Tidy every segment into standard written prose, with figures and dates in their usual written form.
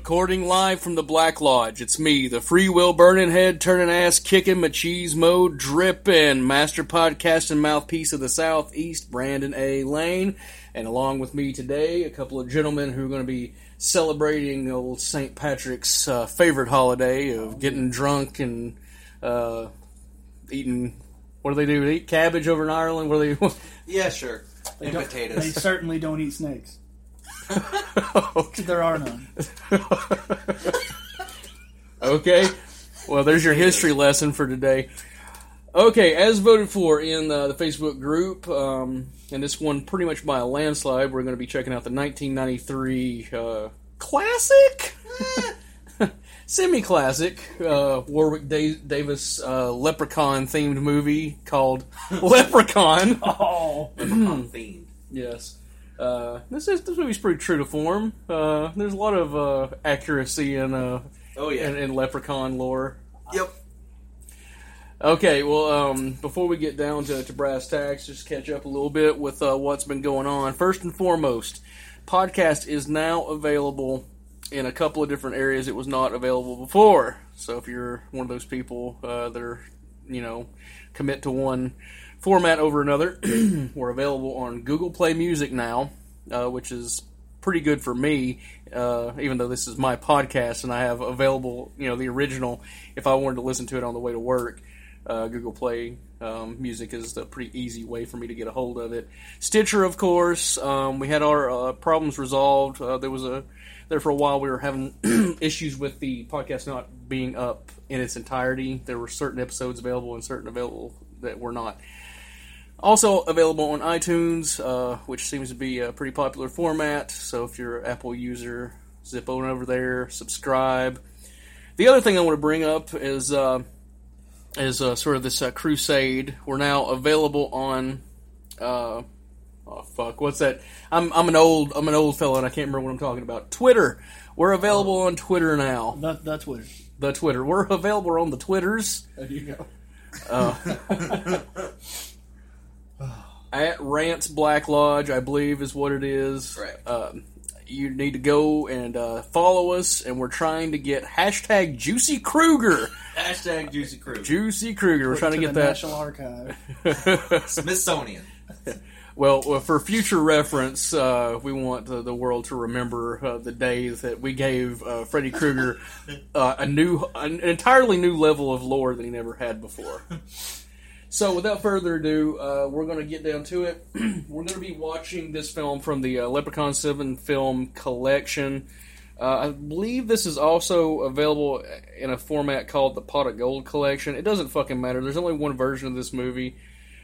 Recording live from the Black Lodge, it's me, the free will burning, head turning, ass kicking, machismo dripping, master podcast and mouthpiece of the Southeast, Brandon A. Lane. And along with me today, a couple of gentlemen who are going to be celebrating old St. Patrick's favorite holiday of getting drunk and eating. What do they do? Eat cabbage over in Ireland? What do they? Yeah, sure. And potatoes. They certainly don't eat snakes. Okay. There are none. Okay. Well, there's your history lesson for today. Okay, as voted for in the Facebook group, and this one pretty much by a landslide, we're going to be checking out the 1993 classic? Semi-classic Warwick Davis Leprechaun-themed movie called Leprechaun. Oh. Leprechaun-themed. Yes. This movie's pretty true to form. There's a lot of accuracy in in Leprechaun lore. Yep. Okay, well, before we get down to brass tacks, just catch up a little bit with what's been going on. First and foremost, podcast is now available in a couple of different areas it was not available before. So if you're one of those people that are, commit to one format over another, we're available on Google Play Music now, which is pretty good for me, even though this is my podcast and I have available, the original, if I wanted to listen to it on the way to work. Google Play Music is a pretty easy way for me to get a hold of it. Stitcher, of course, we had our problems resolved. There for a while we were having issues with the podcast not being up in its entirety. There were certain episodes available and certain available that were not. Also available on iTunes, which seems to be a pretty popular format. So if you're an Apple user, zip on over there, subscribe. The other thing I want to bring up is sort of this crusade. We're now available on. What's that? I'm an old fella and I can't remember what I'm talking about. Twitter. We're available on Twitter now. The Twitter. The Twitter. We're available on the Twitters. There you go. At Rants Black Lodge, I believe is what it is. Right. You need to go and follow us, and we're trying to get hashtag Juicy Kruger. Hashtag Juicy Kruger. Juicy Kruger. We're trying to get the that. National Archive. Smithsonian. Well, for future reference, we want the world to remember the day that we gave Freddy Krueger an entirely new level of lore that he never had before. So, without further ado, we're going to get down to it. We're going to be watching this film from the Leprechaun 7 film collection. I believe this is also available in a format called the Pot of Gold collection. It doesn't fucking matter. There's only one version of this movie.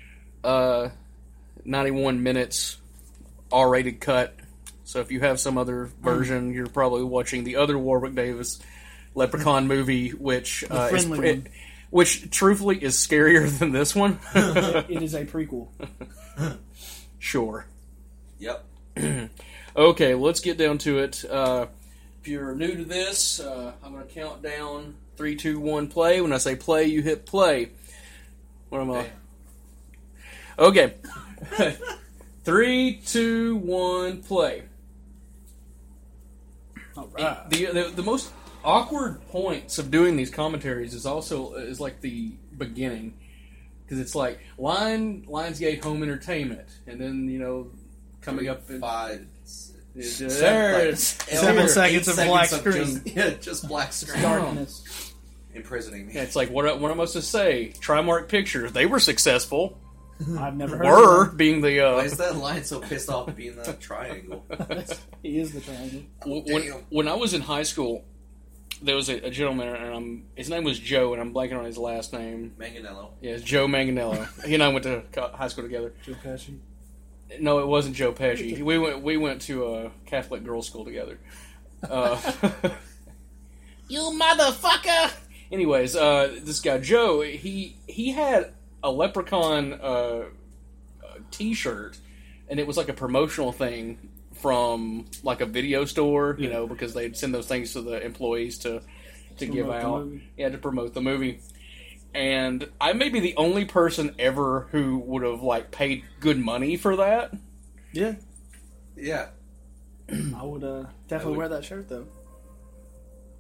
91 minutes, R-rated cut. So if you have some other version, you're probably watching the other Warwick Davis Leprechaun movie, which which truthfully is scarier than this one. It is a prequel. Sure. Yep. Okay, let's get down to it. If you're new to this, I'm going to count down 3, 2, 1, play. When I say play, you hit play. What am I? Okay. 3, 2, 1, play. All right. The most awkward points of doing these commentaries is like the beginning, because it's like Lionsgate Home Entertainment, and then coming up in 5. there, 7 seconds of black screen. Just black screen. Darkness. Imprisoning me. Yeah, it's like what am I supposed to say? Trimark Pictures, they were successful. I've never heard of him. Being the Why is that line so pissed off being the triangle? He is the triangle. When I was in high school, there was a gentleman, and his name was Joe, and I'm blanking on his last name. Manganello. Yeah, it's Joe Manganello. He and I went to high school together. Joe Pesci. No, it wasn't Joe Pesci. We went to a Catholic girls' school together. You motherfucker! Anyways, this guy Joe, he had a Leprechaun T-shirt, and it was like a promotional thing from like a video store, because they'd send those things to the employees to give out, to promote the movie. And I may be the only person ever who would have like paid good money for that. Yeah. Yeah. I would definitely wear that shirt though.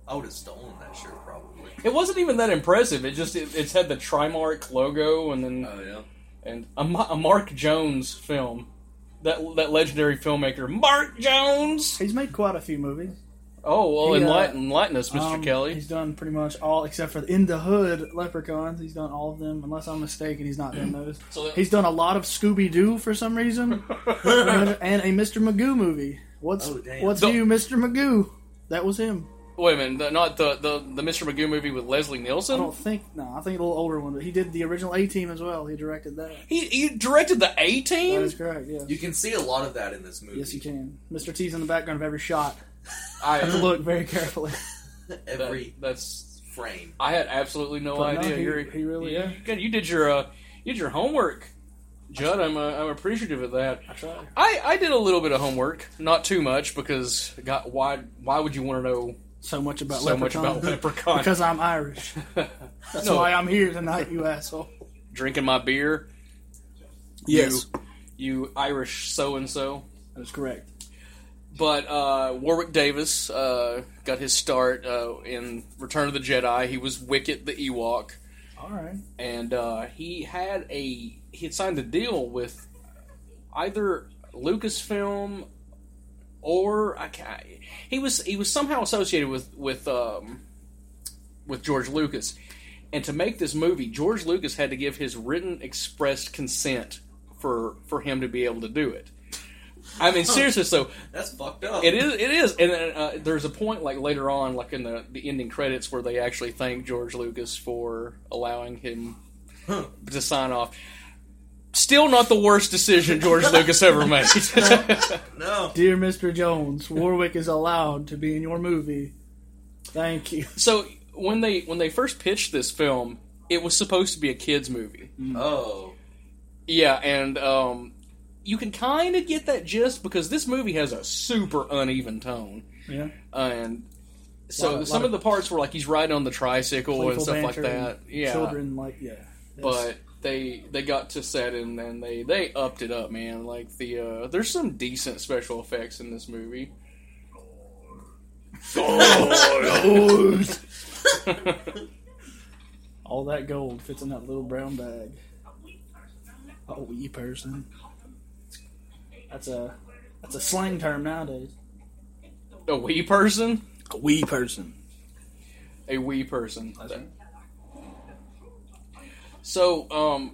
I would have stolen that shirt probably. It wasn't even that impressive. It's had the Trimark logo and then Oh yeah. and a Mark Jones film. That legendary filmmaker, Mark Jones. He's made quite a few movies. Oh well, He, enlighten us, Mr. Kelly. He's done pretty much all except for the In the Hood Leprechauns. He's done all of them, unless I'm mistaken. He's not done those. So He's done a lot of Scooby Doo for some reason, and a Mr. Magoo movie. What's Oh, damn. new, Mr. Magoo? That was him. Wait a minute, not the Mr. Magoo movie with Leslie I Nielsen. don't think. No, I think a little older one, but he did the original A-Team as well. He directed that. He directed the That A-Team. is correct. Yes. You can see a lot of that in this movie. Yes, you can. Mr. T's in the background of every shot. I Have to look very carefully. Every that's. frame. I had absolutely no But no, idea. he really, yeah. You did your homework, Judd. I'm appreciative of that. I tried. I did a little bit of homework, not too much, because why would you want to know So much about so much Leprechaun. about Leprechaun? Because I'm Irish. That's No. why I'm here tonight, you asshole. Drinking my beer. Yes. You Irish so and so. That's correct. But Warwick Davis got his start in Return of the Jedi. He was Wicket the Ewok, All right. and he had signed a deal with either Lucasfilm or he was somehow associated with George Lucas. And to make this movie, George Lucas had to give his written expressed consent for him to be able to do it. I mean, seriously. So That's fucked up. it is, and then, there's a point like later on, like in the ending credits, where they actually thank George Lucas for allowing him to sign off. Still not the worst decision George Lucas ever made. No. Dear Mr. Jones, Warwick is allowed to be in your movie. Thank you. So when they first pitched this film, it was supposed to be a kids movie. Oh. Yeah, and you can kind of get that gist because this movie has a super uneven tone. Yeah. And so Lot some of of the parts were like he's riding on the tricycle and Playful stuff like banter that. and Yeah. Children, like, yeah. But they got to set and then they upped it up, man. Like there's some decent special effects in this movie. All that gold fits in that little brown bag. A wee person. That's a slang term nowadays. A wee person? A wee person. A wee person. That's right. So,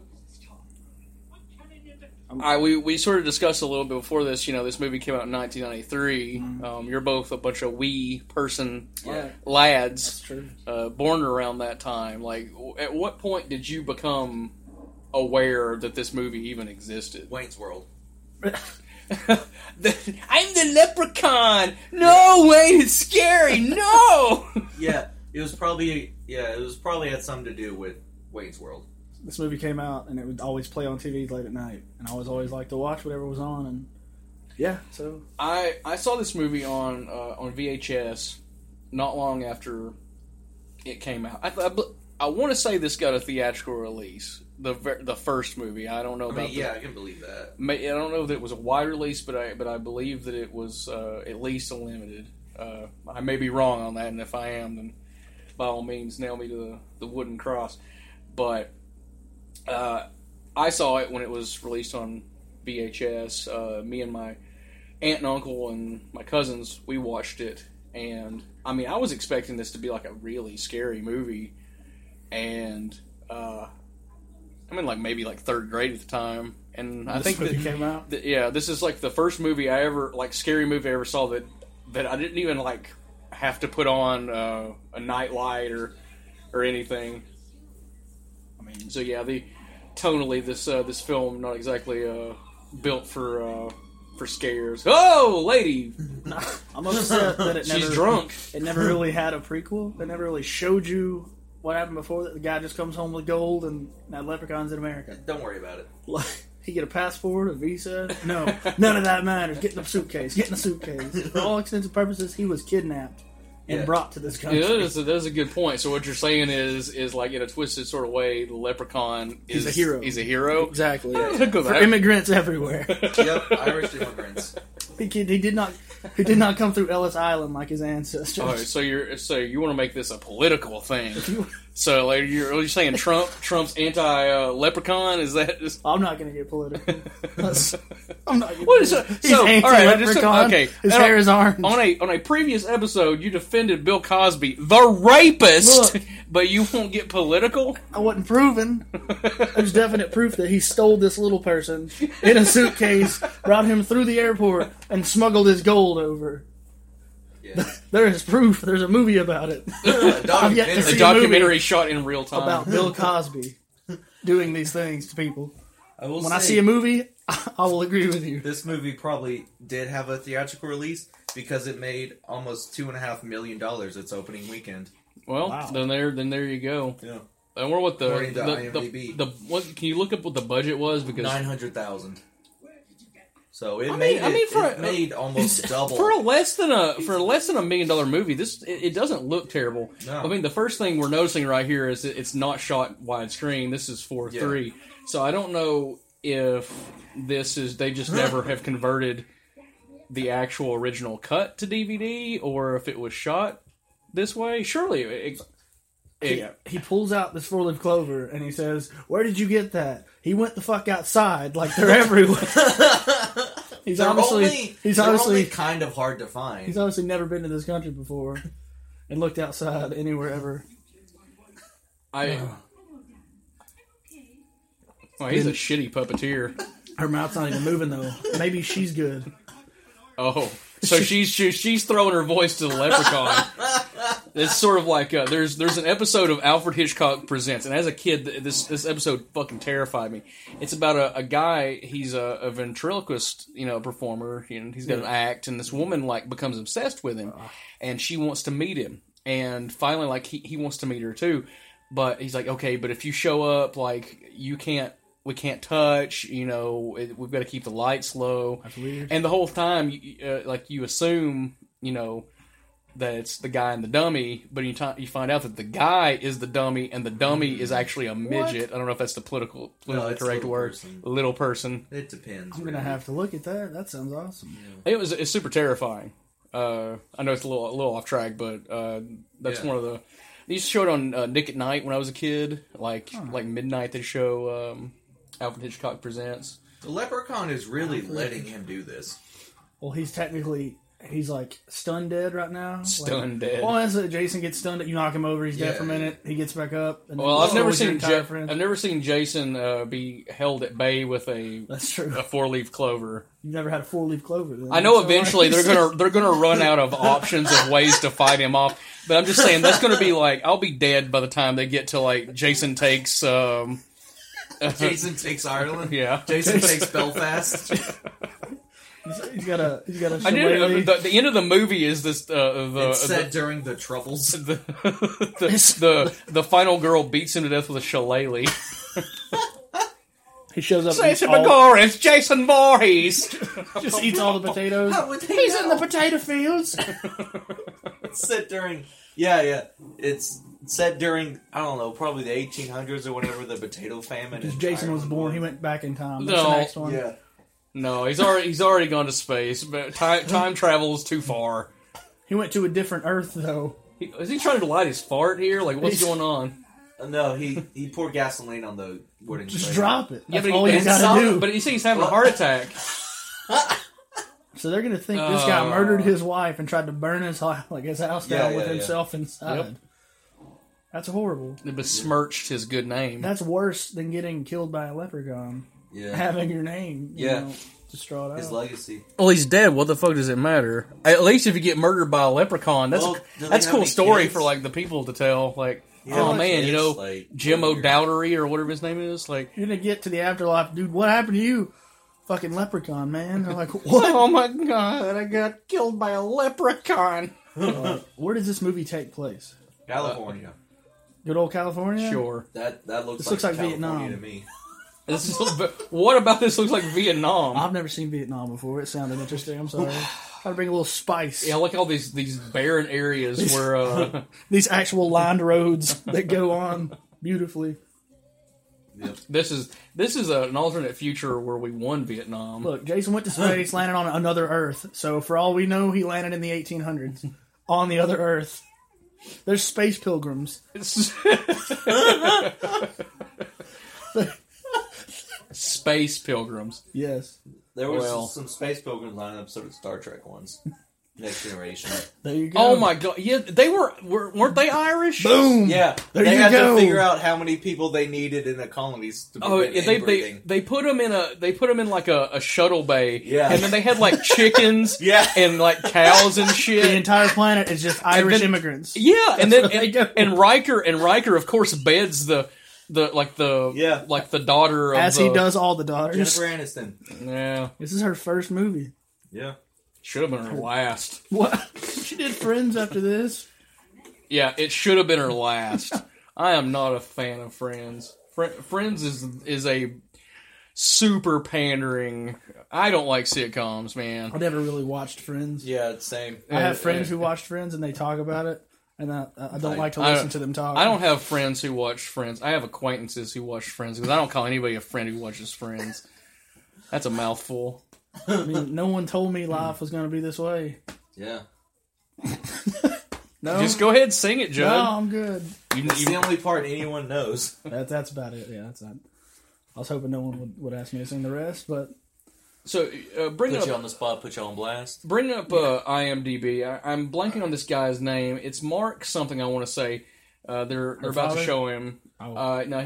we sort of discussed a little bit before this. You know, this movie came out in 1993. Mm-hmm. You're both a bunch of wee person Yeah. lads, That's true. born around that time. Like, at what point did you become aware that this movie even existed? Wayne's World. I'm the leprechaun. No, Wayne, it's scary. No. Yeah, it was probably had something to do with Wayne's World. This movie came out, and it would always play on TV late at night, and I was always like to watch whatever was on, and yeah, so I saw this movie on VHS not long after it came out. I want to say this got a theatrical release. The first movie. I don't know about. I can believe that. I don't know that it was a wide release, but I believe that it was at least a limited. I may be wrong on that, and if I am, then by all means nail me to the wooden cross. But I saw it when it was released on VHS. Me and my aunt and uncle and my cousins, we watched it, and I mean, I was expecting this to be like a really scary movie, and I'm in maybe third grade at the time, and I think movie that came out. This is like the first movie I ever scary movie I ever saw that I didn't even have to put on a nightlight or anything. I mean, so yeah, tonally this film not exactly built for scares. Oh, lady, I'm upset that it never. she's drunk. It never really had a prequel. It never really showed you what happened before that. The guy just comes home with gold, and now leprechauns in America. Don't worry about it. Like, he get a passport, a visa? No, none of that matters. Get in a suitcase. Get in a suitcase. For all intents and purposes, he was kidnapped and brought to this country. Yeah, that is a good point. So what you're saying is like in a twisted sort of way, the leprechaun is He's a hero. He's a hero. Exactly. Go For back. immigrants everywhere. Yep, Irish immigrants. He did not come through Ellis Island like his ancestors. Oh, so you want to make this a political thing? So like you're saying Trump's anti-leprechaun? Is that just... I'm not going to get political. I'm not. What is it? He's So, anti-leprechaun. okay. His hair is orange. On a previous episode, you defended Bill Cosby, the rapist, Look. but you won't get political? I wasn't proven. There's definite proof that he stole this little person in a suitcase, brought him through the airport, and smuggled his gold over. Yeah. There is proof. There's a movie about it. I've yet to A see documentary shot in real time. about Bill Cosby doing these things to people. I When I see a movie, I will agree with you. This movie probably did have a theatrical release because it made almost $2.5 million its opening weekend. Well, Wow. then there you go. Yeah, I wonder what According to IMDb. what can you look up what the budget was? Because 900,000. So it I made mean, made almost double. for less than a $1 million movie, it doesn't look terrible. No. I mean, the first thing we're noticing right here is that it's not shot widescreen. This is 4:3, so I don't know if they just never have converted the actual original cut to DVD, or if it was shot this way. Surely, He pulls out this 4-leaf clover and he says, "Where did you get that?" He went the fuck outside, like they're everywhere. He's They're obviously only kind of hard to find. he's obviously never been to this country before and looked outside anywhere ever. He's a shitty puppeteer. Her mouth's not even moving though. Maybe she's good. Oh, so she's throwing her voice to the leprechaun. It's sort of like there's an episode of Alfred Hitchcock Presents, and as a kid, this episode fucking terrified me. It's about a guy. He's a ventriloquist, performer. He's got an act, and this woman becomes obsessed with him, and she wants to meet him. And finally, he wants to meet her too, but he's like, okay, but if you show up, we can't touch, we've got to keep the lights low. That's weird. And the whole time, you assume, that it's the guy and the dummy, but you find out that the guy is the dummy, and the dummy is actually a midget. I don't know if that's the politically correct word. Person. Little person. It depends. I'm gonna have to look at that. That sounds awesome. It's super terrifying. I know it's a little off track, but that's one of the... They used to show it on Nick at Night when I was a kid. Like midnight, they'd show Alfred Hitchcock Presents. The leprechaun is really letting him do this. Well, he's like stun dead right now. Stun dead. Well, as Jason gets stunned, you knock him over, he's dead for a minute, he gets back up. And Well, I've never seen friend. I've never seen Jason be held at bay with That's true. a 4-leaf clover. You've never had a 4-leaf clover. Then. I know So, eventually they're gonna run out of options of ways to fight him off, but I'm just saying that's gonna be I'll be dead by the time they get to Jason takes. Jason takes Ireland. Yeah. Jason takes Belfast. He's got a I knew the end of the movie is this It's set during the Troubles. the final girl beats him to death with a shillelagh. He shows up. Jason McGore, it's Jason Voorhees. Just eats all the potatoes. How would they He's know? in the potato fields. It's set during... Yeah. It's set during, I don't know, probably the 1800s or whenever the potato famine. Because in Jason was Ireland born, he was. went back in time. That's No. the next one. Yeah. No, he's already gone to space, but time travel is too far. He went to a different Earth, though. Is he trying to light his fart here? What's going on? No, he poured gasoline on the wooden Just tray. drop it. Yeah, That's but all you gotta do. But you see, he's having a heart attack. So they're gonna think this guy murdered his wife and tried to burn his house down with himself inside. Yep. That's horrible. It besmirched his good name. That's worse than getting killed by a leprechaun. Yeah. Having your name, distraught out. His legacy. Well, he's dead. What the fuck does it matter? At least if you get murdered by a leprechaun, that's Well, do they that's a have cool any story kids? for the people to tell. Yeah, oh like man, kids, Jim weird. O'Dowdery or whatever his name is. You're gonna get to the afterlife, dude. What happened to you? Fucking leprechaun, man. They're like, what? Oh my god, I got killed by a leprechaun. Where does this movie take place? California. Good old California? Sure. That looks This like looks like California Vietnam. to me. What about this looks like Vietnam? I've never seen Vietnam before. It sounded interesting. I'm sorry. Gotta bring a little spice. Yeah, look at all these barren areas where These actual lined roads that go on beautifully. Yep. This is an alternate future where we won Vietnam. Look, Jason went to space, landed on another Earth. So for all we know, he landed in the 1800s on the other Earth. There's space pilgrims. Space pilgrims. Yes. There was Well. some Space Pilgrims on an episode of Star Trek once. Next Generation. There you go. Oh my god! Yeah, they weren't they Irish? Boom. Yeah, There they you had go. to figure out how many people they needed in the colonies to Oh, prevent yeah, inbreeding. they put them in like a shuttle bay. Yeah. and then they had like chickens. Yeah. and like cows and shit. The entire planet is just Irish then- immigrants. Yeah, and then where they go. and Riker of course beds the Yeah. like the daughter of As the, he does all the daughters. Jennifer Aniston. Yeah, This is her first movie. Yeah. should have been her last. What? She did Friends after this. Yeah, it should have been her last. I am not a fan of Friends. Friends is a super pandering. I don't like sitcoms, man. I never really watched Friends. Yeah, it's same. I have friends who watched Friends and they talk about it, and I don't like to listen to them talk. I don't have friends who watch Friends. I have acquaintances who watch Friends because I don't call anybody a friend who watches Friends. That's a mouthful. I mean, no one told me life was going to be this way. Yeah. No, Just go ahead and sing it, no, Judd. I'm good. It's the only part anyone knows. That's about it. Yeah, that's not. I was hoping no one would ask me to sing the rest, but So bring Put up you on the spot, put you on blast. IMDb. I'm blanking on this guy's name. It's Mark something. I want to say. They're about father? to show him. Oh. No,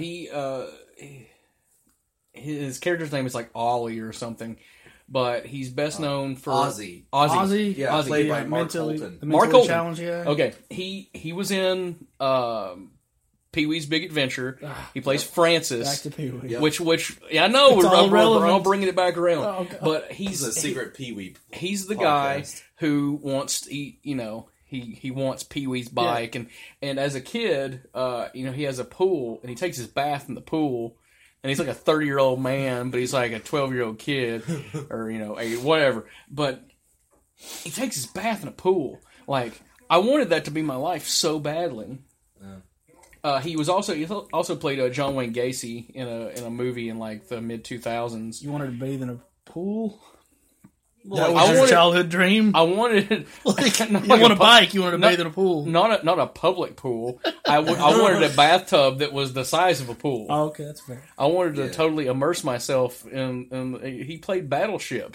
his character's name is like Ollie or something, but he's best known for Ozzy. Ozzy, Yeah, played by Mark mentally, Holton. the Mark mentally Holton. challenged guy. Okay, he was in Pee-wee's Big Adventure. He plays Francis. Back to Pee Wee. Yep. Which yeah, I know It's all we're all relevant. bringing it back around, Oh, God. but He's a secret Pee-wee. he's the guy podcast. who wants to eat, he wants Pee-wee's bike, and as a kid, he has a pool, and he takes his bath in the pool, and he's like a 30-year-old man, but he's like a 12-year-old kid, or, whatever, but he takes his bath in a pool. Like, I wanted that to be my life so badly. He also played John Wayne Gacy in a movie in like the mid-2000s. You wanted to bathe in a pool? Well, That like, was I your wanted- childhood dream? I wanted you want a bike, you wanted to not- bathe in a pool. not a public pool. I wanted a bathtub that was the size of a pool. Oh, okay, that's fair. I wanted to Yeah. totally immerse myself in. He played Battleship.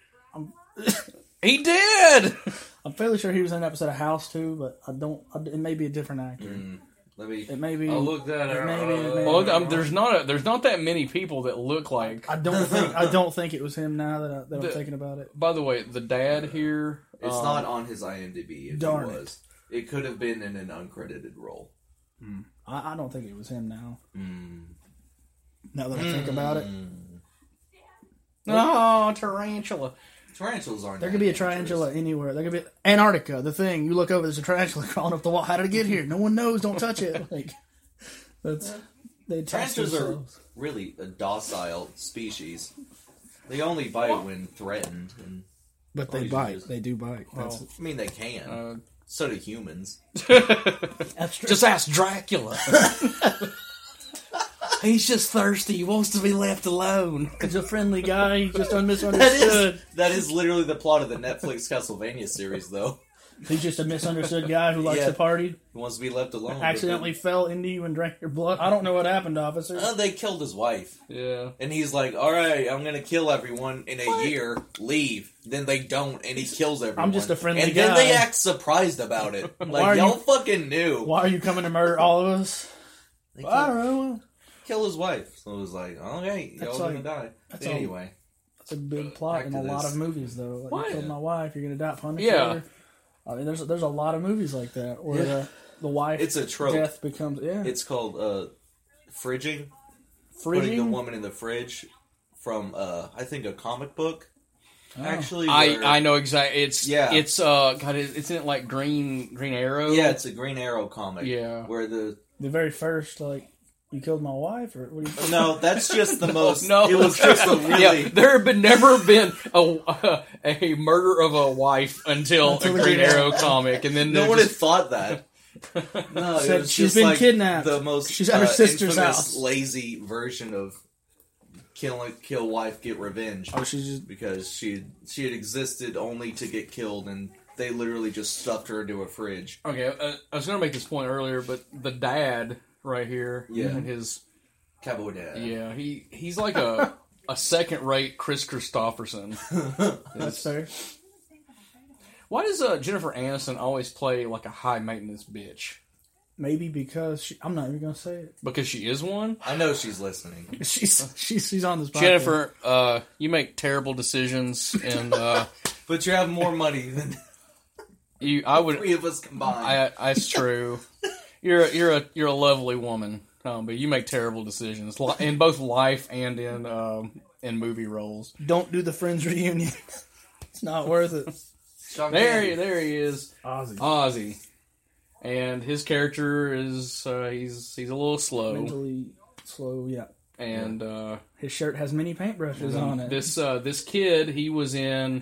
He did. I'm fairly sure he was in an episode of House too, but it may be a different actor. Let me. It may be. I'll look that it up. may be- it may Well, be. there's not that many people that look like. I don't think it was him now that I'm The- thinking about it. By the way, the dad here. It's not on his IMDb. If darn it was, it could have been in an uncredited role. I don't think it was him now. Mm. Now that I think about it, Oh, tarantula. Tarantulas aren't. there that could be a dangerous. tarantula anywhere. There could be Antarctica. The thing you look over, there's a tarantula crawling up the wall. How did it get here? No one knows. Don't touch it. Like that's they attach Tarantulas are themselves. really a docile species. They only bite when threatened, and But they Oh, you bite. just- They do bite. That's, I mean they can. So do humans. that's true. Just ask Dracula. He's just thirsty. He wants to be left alone. He's a friendly guy. He's just That misunderstood. is literally the plot of the Netflix Castlevania series, though. He's just a misunderstood guy who likes Yeah. to party. He wants to be left alone. Accidentally fell into you and drank your blood. I don't know what happened, officer. They killed his wife. Yeah. And he's like, alright, I'm gonna kill everyone in a year, leave. Then they don't, and he kills everyone. I'm just a friendly and guy. then they act surprised about it. Why are Like, y'all you- fucking knew. Why are you coming to murder all of us? They I don't know. kill his wife. So it was like, okay, y'all That's gonna like- die. that's Anyway. That's a big plot Back in to a lot this. of movies, though. Like, Why? you killed my wife, you're gonna die. Punisher. Yeah. I mean, there's a lot of movies like that where the wife It's a trope. death becomes It's called fridging. Putting the fridging. woman in the fridge from, I think, a comic book. Oh. Actually, where- I know exactly. It's Yeah. It's God. Isn't it like Green Arrow? Yeah, it's a Green Arrow comic. Yeah. Where the The very first, like, you killed my wife, or what do you? no, that's just the most. No, it was just a really. Yeah, there have never been a murder of a wife until Until a the Green Green Arrow comic, and then No they're one had just, thought that. No, Said it was she's just been like kidnapped. the most She's at her sister's infamous, house. lazy version of kill wife, get revenge. Oh, she's just Because she had existed only to get killed, and they literally just stuffed her into a fridge. Okay, I was going to make this point earlier, but the dad right here, Yeah. and his Cowboy Dad. yeah, he's like a second-rate Chris Christopherson. that's fair. Why does Jennifer Aniston always play like a high-maintenance bitch? Maybe because I'm not even gonna say it. Because she is one. I know she's listening. She's on this podcast. Jennifer, you make terrible decisions, and But you have more money than I would. three of us combined. That's true. You're a lovely woman, but you make terrible decisions in both life and in movie roles. Don't do the Friends reunion. It's not worth it. There he is, Ozzy. Ozzy, and his character is he's a little slow, Mentally slow, yeah. and His shirt has many paintbrushes on it. this kid, he was in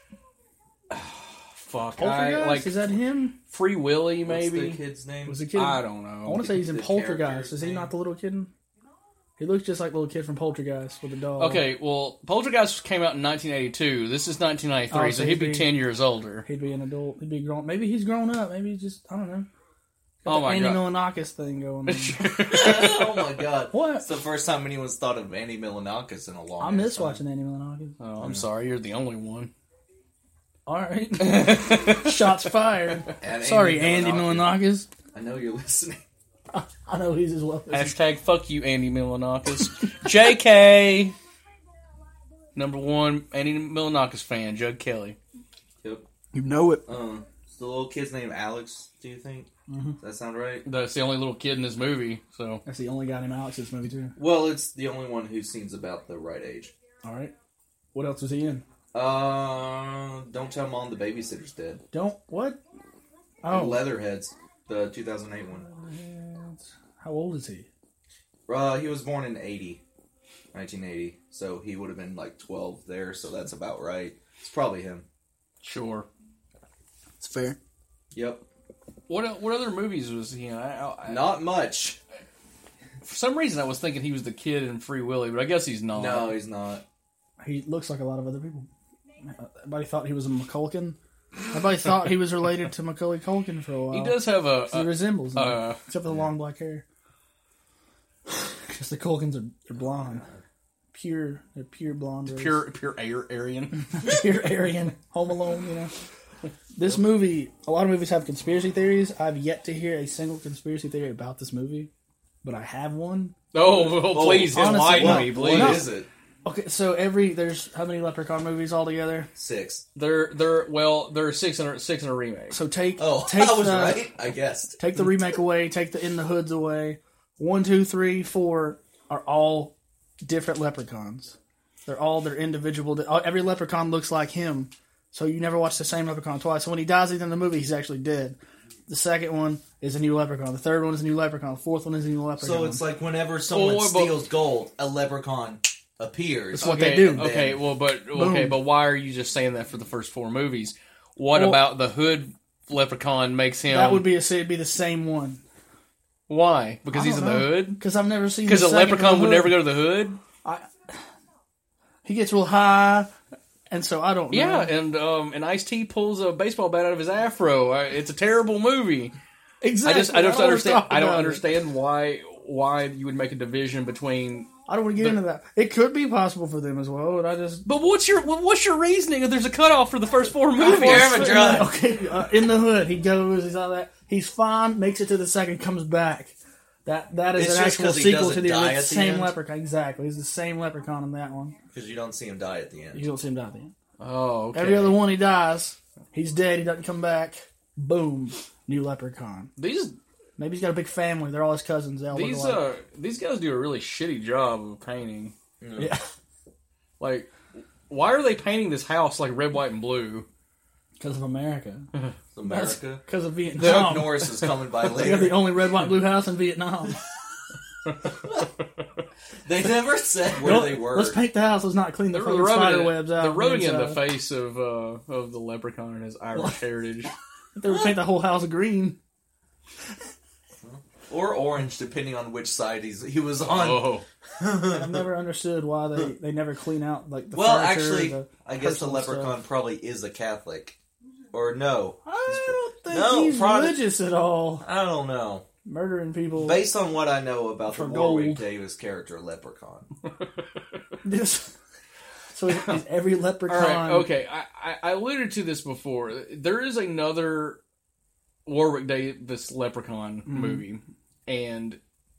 Poltergeist? Is that him? Free Willy, What's maybe. the kid's name? Was the kid? I don't know. I want to say he's in The Poltergeist. character's Is he name? not the little kid? He looks just like the little kid from Poltergeist with the dog. Okay, well, Poltergeist came out in 1982. This is 1993, Oh, so so he'd be he'd be- 10 years older. He'd be an adult. He'd be grown. Maybe he's grown up. Maybe he's just, I don't know. Got Oh the my Andy God. Milonakis thing going on. Oh my god. What? It's the first time anyone's thought of Andy Milonakis in a long I time. miss watching Andy Milonakis. Oh, I'm sorry, you're the only one. All right. Shots fired. And Sorry, Andy Milonakis. I know you're listening. I know he's as well. Hashtag fuck you, Andy Milonakis. JK! Number one, Andy Milonakis fan, Jug Kelly. Yep. You know it. Is the little kid's name Alex, do you think? Mm-hmm. Does that sound right? That's the only little kid in this movie, so. That's the only guy named Alex in this movie, too. Well, it's the only one who seems about the right age. All right. What else was he in? Don't tell Mom the babysitter's dead. Don't. What? Oh. Oh. Leatherheads, the 2008 one. How old is he? He was born in 1980, so he would have been like 12 there, so that's about right. It's probably him. Sure. It's fair. Yep. What other movies was he in? Not much. For some reason, I was thinking he was the kid in Free Willy, but I guess he's not. No, he's not. He looks like a lot of other people. Everybody thought he was a McCulkin. Everybody thought he was related to Macaulay Culkin for a while. He does have He resembles him, except for the yeah. long black hair. Because the Culkins are blonde. They're pure blonde. race. pure Aryan. Pure Aryan. Home Alone, you know. This movie, a lot of movies have conspiracy theories. I've yet to hear a single conspiracy theory about this movie, but I have one. Oh, well, please honestly, enlighten me, no. please. What is it? Okay, so there's how many Leprechaun movies altogether? 6. There are six in a remake. So take I was right. I guessed. Take the remake away. Take the In the Hoods away. 1, 2, 3, 4 are all different leprechauns. They're all their individual. Every leprechaun looks like him, so you never watch the same leprechaun twice. So when he dies in the movie, he's actually dead. The second one is a new leprechaun. The third one is a new leprechaun. The fourth one is a new leprechaun. So it's like whenever someone but- steals gold, a leprechaun appears. That's what they do. Okay, but why are you just saying that for the first 4 movies? What about the Hood leprechaun makes him? that would be it'd be the same one. Why? Because I he's in don't the know. Hood. Because I've never seen. Because the a second leprechaun in would the never Hood. go to the Hood. He gets real high, and so I don't know. Yeah, and Ice-T pulls a baseball bat out of his afro. It's a terrible movie. exactly. I don't understand. I don't about it. understand why you would make a division between. I don't want to get into that. It could be possible for them as well, but I just. But what's your reasoning if there's a cutoff for the first 4 movies? Okay, in the Hood, he goes, he's all that. He's fine, makes it to the second, comes back. That is It's an just actual 'cause he sequel doesn't to the die at the same end? leprechaun. Exactly, he's the same leprechaun in that one. Because you don't see him die at the end. You don't see him die at the end. Oh, okay. Every other one, he dies. He's dead. He doesn't come back. Boom, new leprechaun. These Maybe he's got a big family. They're all his cousins. They all look alike. these guys do a really shitty job of painting. Yeah, Like, why are they painting this house like red, white, and blue? because of America. It's America. Because of Chuck Vietnam. Norris is coming by They're later. the only red, white, blue house in Vietnam. They never said where they were. Let's paint the house. Let's not clean the They're fucking spider webs out. They're rubbing in the inside. face of the leprechaun and his Irish heritage. They would paint the whole house green. Or orange, depending on which side he was on. Oh, I've never understood why they never clean out like the Well, furniture, actually, the I guess the personal leprechaun stuff. probably is a Catholic. Or no. I don't think No, he's Protestant- religious at all. I don't know. Murdering people. Based on what I know about the For Warwick gold. Davis character, Leprechaun. So is every leprechaun? all right. Okay, I alluded to this before. There is another Warwick Davis Leprechaun movie, and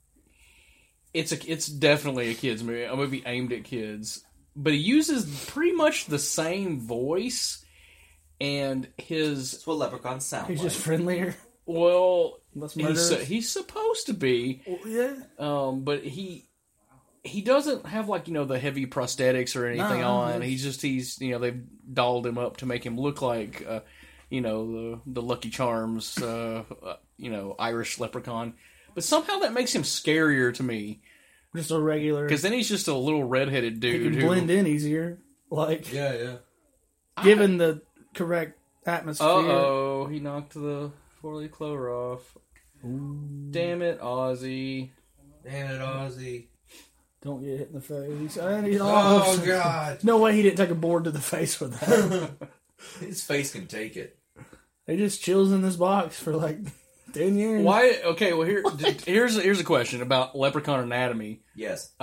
it's definitely a kids movie, a movie aimed at kids. But he uses pretty much the same voice, and his That's what leprechauns sound He's like. just friendlier. well, Less murderous. he's supposed to be. Yeah. But he doesn't have like the heavy prosthetics or anything No, on. it's- He's they've dolled him up to make him look like the Lucky Charms Irish leprechaun. But somehow that makes him scarier to me Just a regular. because then he's just a little redheaded He dude can blend in easier. Like, Yeah. given the correct atmosphere. Uh-oh, he knocked the four-leaf clover off. Damn it, Ozzy. Damn it, Ozzy. Don't get hit in the face. I need Oh, God. No way he didn't take a board to the face for that. His face can take it. He just chills in this box for like 10 years. Why? Okay, well here's a question about Leprechaun anatomy. Yes.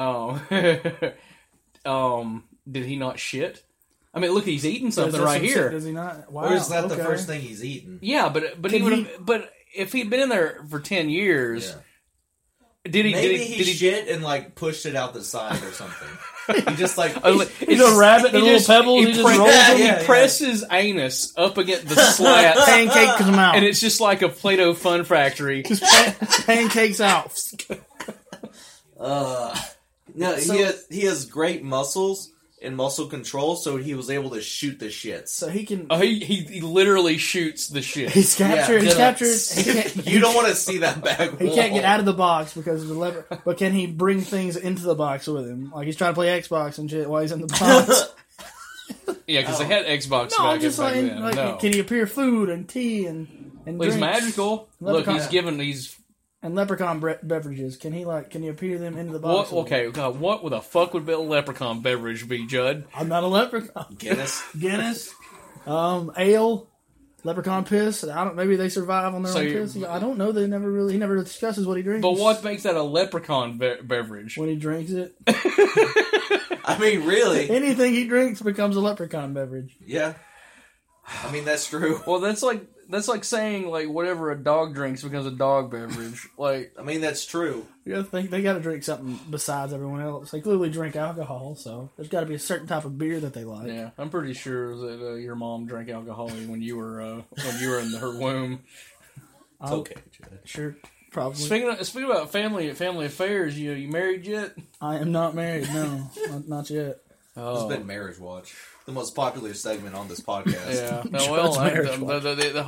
Did he not shit? I mean, look, he's eating Does something this right upset- here. Does he not? Wow. Or is that the okay. first thing he's eaten? Yeah, but he Can would he- have. But if he'd been in there for 10 years, Yeah. did he? Maybe did he he? shit and like pushed it out the side or something. He just like He's a rabbit, the little pebbles, he just rolls them. He Yeah. presses anus up against the slat, Pancakes him out. and it's just like a Play-Doh fun factory. just pancakes out. no, he has great muscles and muscle control, so he was able to shoot the shits. So he can. Oh, he literally shoots the shit. He's captured. Yeah, he's yeah. captured. He can't, You don't want to see that back. he can't get out of the box because of the lever. But can he bring things into the box with him? Like he's trying to play Xbox and shit while he's in the box. Yeah, because they had Xbox no, back, just back like, then. like No. can he appear food and tea and Well, he's drinks? magical. Look, Leprechaun. he's And leprechaun beverages. Can he appear them into the box? what? Okay, God, what the fuck would a leprechaun beverage be, Judd? I'm not a leprechaun. Guinness. Guinness, ale, leprechaun piss. I don't. Maybe they survive on their So own you- piss. I don't know. He never discusses what he drinks. But what makes that a leprechaun beverage? when he drinks it? I mean, really? Anything he drinks becomes a leprechaun beverage. Yeah. I mean, that's true. Well, that's like saying like whatever a dog drinks becomes a dog beverage. Like, I mean, that's true. You gotta think they got to drink something besides everyone else. They clearly drink alcohol, so there's got to be a certain type of beer that they like. yeah, I'm pretty sure that your mom drank alcohol when you were in her womb. It's okay, Jed. Sure, probably. Speaking about family affairs, you married yet? I am not married. No, not yet. It's been Marriage Watch, the most popular segment on this podcast. Yeah. No, Judd's well, marriage watch.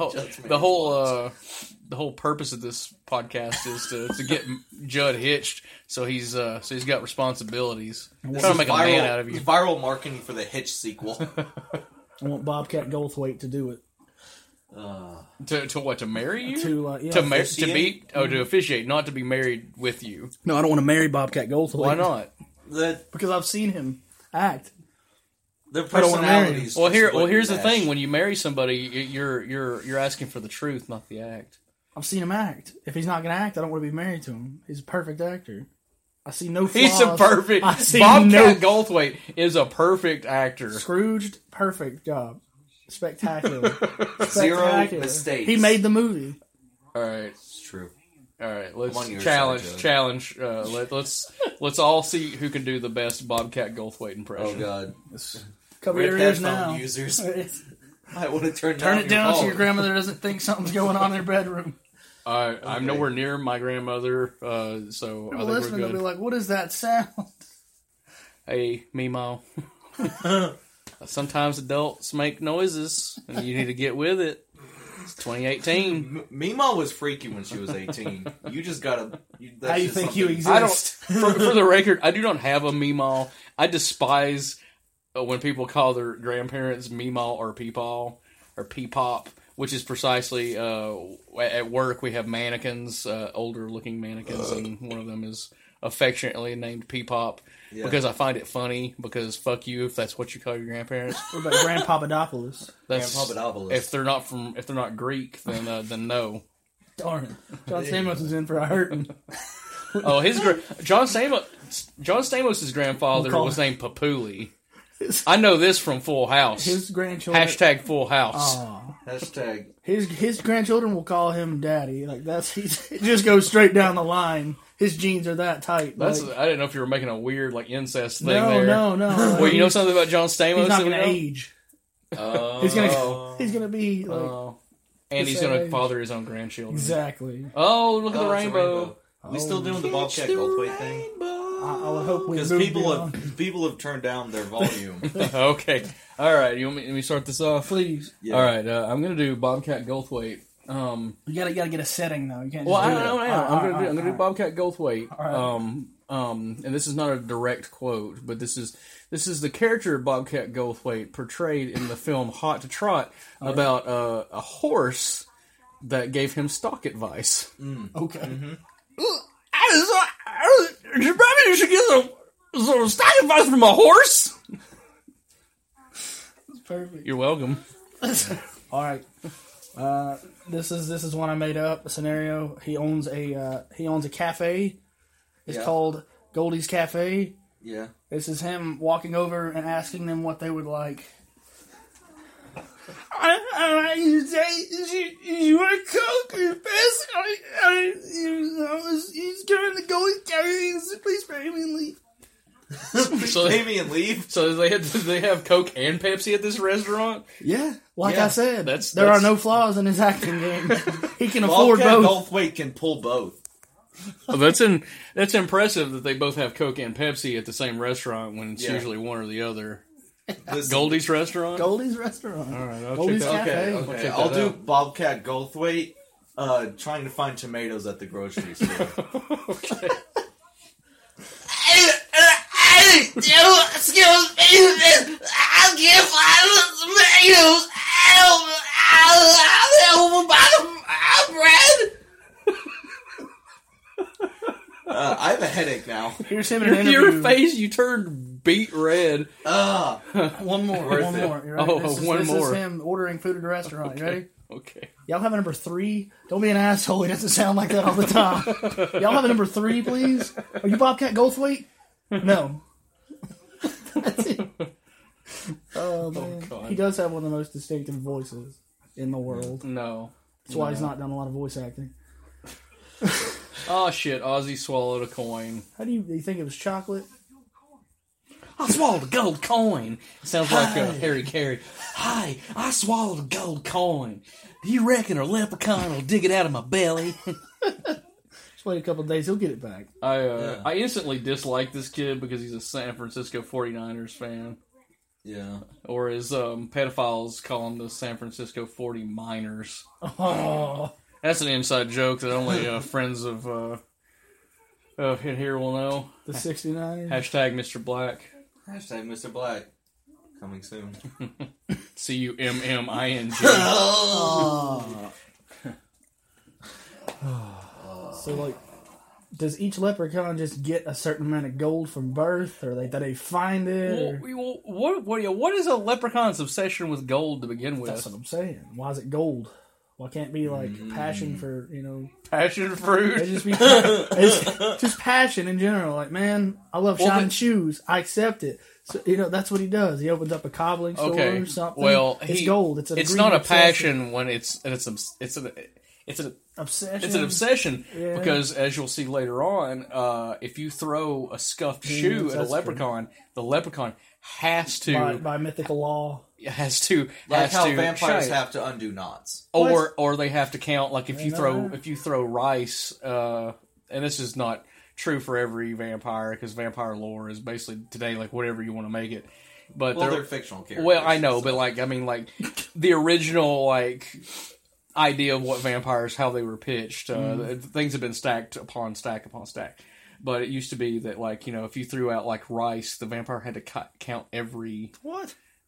the whole purpose of this podcast is to get Judd hitched, so he's got responsibilities. I'm trying to make a man out of you. Viral marketing for the Hitch sequel. I want Bobcat Goldthwait to do it. To what? To marry you? Yeah. To officiate, not to be married with you. No, I don't want to marry Bobcat Goldthwait. Why not? Because I've seen him act. Their I don't wanna marry him. personalities. Well, just wouldn't here's the mesh. thing: when you marry somebody, you're asking for the truth, not the act. I've seen him act. If he's not going to act, I don't want to be married to him. He's a perfect actor. I see no flaws. He's a perfect. I see Bobcat no Goldthwait is a perfect actor. Scrooged. Perfect job. Spectacular. Zero Spectacular. mistakes. He made the movie. All right, It's true. all right. I'm Let's on your challenge. side, Joe. Challenge. Let's all see who can do the best Bobcat Goldthwait Oh impression. God. Cover Rip your ears headphone now. users. I want to turn Turn it down so phone. your grandmother doesn't think something's going on in their bedroom. I'm nowhere near my grandmother, so I People think we're listening will be good. like, what is that sound? Hey, Meemaw. Sometimes adults make noises, and you need to get with it. It's 2018. Mima was freaky when she was 18. You just gotta. How you think you exist? I don't. For the record, I do not have a Meemaw. I despise when people call their grandparents Meemaw or Peepaw or Peepop. which is precisely at work we have mannequins, older looking mannequins, and one of them is affectionately named Peepop because I find it funny. Because fuck you if that's what you call your grandparents. What about Grand Papadopoulos? That's Papadopoulos. if they're not Greek, then no. Darn it. John Stamos is in for a hurting. Oh, John Stamos' grandfather was named Papuli. I know this from Full House. His grandchildren. Hashtag Full House. Hashtag. His grandchildren will call him daddy. Like it just goes straight down the line. His genes are that tight. I didn't know if you were making a weird incest thing no, there. No. Well, you know something about John Stamos? He's not going to age. Oh. He's gonna be like. And he's going to father his own grandchildren. Exactly. Oh, look at the rainbow. Are we still doing the Bobcat Goldthwait thing? I would hope we because people have turned down their volume. Okay. All right. You want me? Let me start this off, please. Yeah. All right. I'm going to do Bobcat Goldthwait. You gotta get a setting though. You can't. Well, just I'm gonna do Bobcat Goldthwait. All right. And this is not a direct quote, but this is the character of Bobcat Goldthwait portrayed in the film Hot to Trot about a horse that gave him stock advice. Okay. Mm-hmm. You probably should get some stock advice from a horse. That's perfect. You're welcome. All right. This is one I made up. A scenario. He owns a cafe. It's called Goldie's Cafe. Yeah. This is him walking over and asking them what they would like. You want Coke or Best? He's going to Goldie's Cafe. Please pay me and leave. Pay me and leave. So they have Coke and Pepsi at this restaurant? Yeah. I said, there are no flaws in his acting game. He can afford both. Goldthwait can pull both. Well, that's impressive that they both have Coke and Pepsi at the same restaurant when it's usually one or the other. Goldie's restaurant? Goldie's restaurant. All right, Goldie's Cafe. Okay. I'll do Bobcat Goldthwait trying to find tomatoes at the grocery store. Okay. Excuse me, I can't find the tomatoes. I'll buy bread. I have a headache now. Here's him in an interview. Your face, you turned beet red. One more. You ready? This is him ordering food at a restaurant. You ready? Okay. Y'all have a number 3? Don't be an asshole. He doesn't sound like that all the time. Y'all have a number 3, please? Are you Bobcat Goldthwait? No. That's it. Oh, man. God. He does have one of the most distinctive voices in the world. No. That's why he's not done a lot of voice acting. Oh, shit. Ozzy swallowed a coin. How do you think it was chocolate? I swallowed a gold coin. Sounds like Harry Carey. Hi, I swallowed a gold coin. Do you reckon a leprechaun will dig it out of my belly? Just wait a couple of days, he'll get it back. I instantly dislike this kid because he's a San Francisco 49ers fan. Yeah. Or as pedophiles call them, the San Francisco 40 Miners. Oh. That's an inside joke that only friends of in here will know. The 69ers. Hashtag Mr. Black. Hashtag Mr. Black. Coming soon. CUMMING. So, like, does each leprechaun just get a certain amount of gold from birth, or do they find it? What is a leprechaun's obsession with gold to begin with? That's what I'm saying. Why is it gold? Why can't it be like passion for, passion fruit? It's just passion in general. Like, man, I love shining shoes. I accept it. So, that's what he does. He opens up a cobbling store or something. Well, it's gold. It's not a passion when it's an obsession. It's an obsession because, as you'll see later on, if you throw a scuffed shoe at a leprechaun, the leprechaun has to, by mythical law, how vampires have to undo knots, or they have to count. Like if you throw rice, and this is not true for every vampire because vampire lore is basically today like whatever you want to make it. But they're fictional characters. Well, I know, but the original idea of what vampires, how they were pitched, things have been stacked upon stack upon stack. But it used to be that if you threw out rice, the vampire had to count every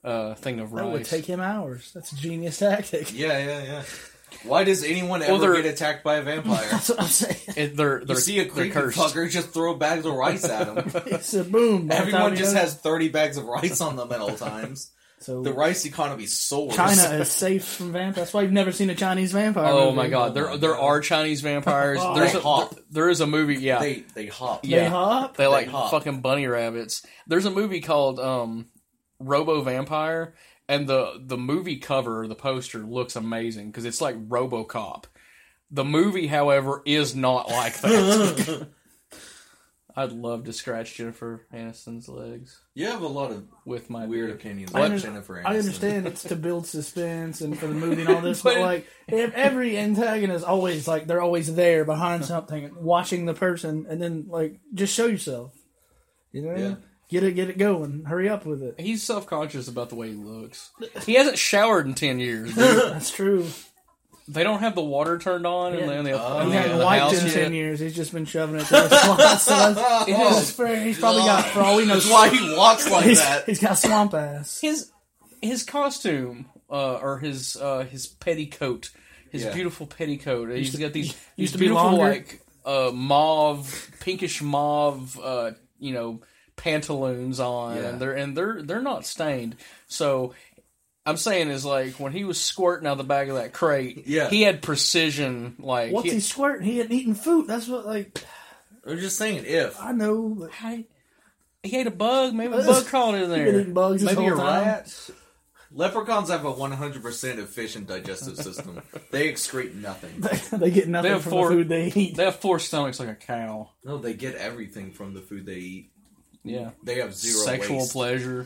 thing of rice. That would take him hours. That's a genius tactic. Yeah. Why does anyone ever get attacked by a vampire? That's what I'm saying. They're See a creepy cursed. fucker, just throw bags of rice at him. It's a boom. By the time Everyone you just know- has 30 bags of rice on them at all times. So The rice economy soars. China is safe from vampires. That's why you've never seen a Chinese vampire. Oh movie. my god, there are Chinese vampires. Oh. There's They hop. there is a movie. Yeah, They hop. Yeah. They hop. They like hop. fucking bunny rabbits. There's a movie called Robo Vampire, and the movie cover, the poster looks amazing because it's like RoboCop. The movie, however, is not like that. I'd love to scratch Jennifer Aniston's legs You have a lot of with my weird opinions I about under- Jennifer Aniston. I understand it's to build suspense and for the movie and all this, but But- like if every antagonist always like they're always there behind something, watching the person, and then like just show yourself. You know, Yeah. get it going. Hurry up with it. He's self-conscious about the way he looks. He hasn't showered in 10 years. Dude. That's true. They don't have the water turned on in the, in the, Oh, in He the, hadn't the wiped house in yet. 10 years. He's just been shoving it through his slots. So that's fair. He's probably got, for all we know, That's why he walks like that. he's got swamp ass. His costume or his petticoat, his Yeah. beautiful petticoat. He's got these used to be beautiful longer. like mauve, pinkish mauve, pantaloons on, Yeah. and they're not stained. So I'm saying is like when he was squirting out the back of that crate, Yeah. he had precision. Like What's he squirting? He hadn't eaten food. That's what, like, I'm just saying if. I know. But he ate a bug. Maybe a bug crawled in he's been eating there. bugs this Maybe a whole time. rat. Leprechauns have a 100% efficient digestive system. They excrete nothing. They get nothing They have from four- the food they eat. They have 4 stomachs like a cow. No, they get everything from the food they eat. Yeah. They have zero Sexual waste. pleasure.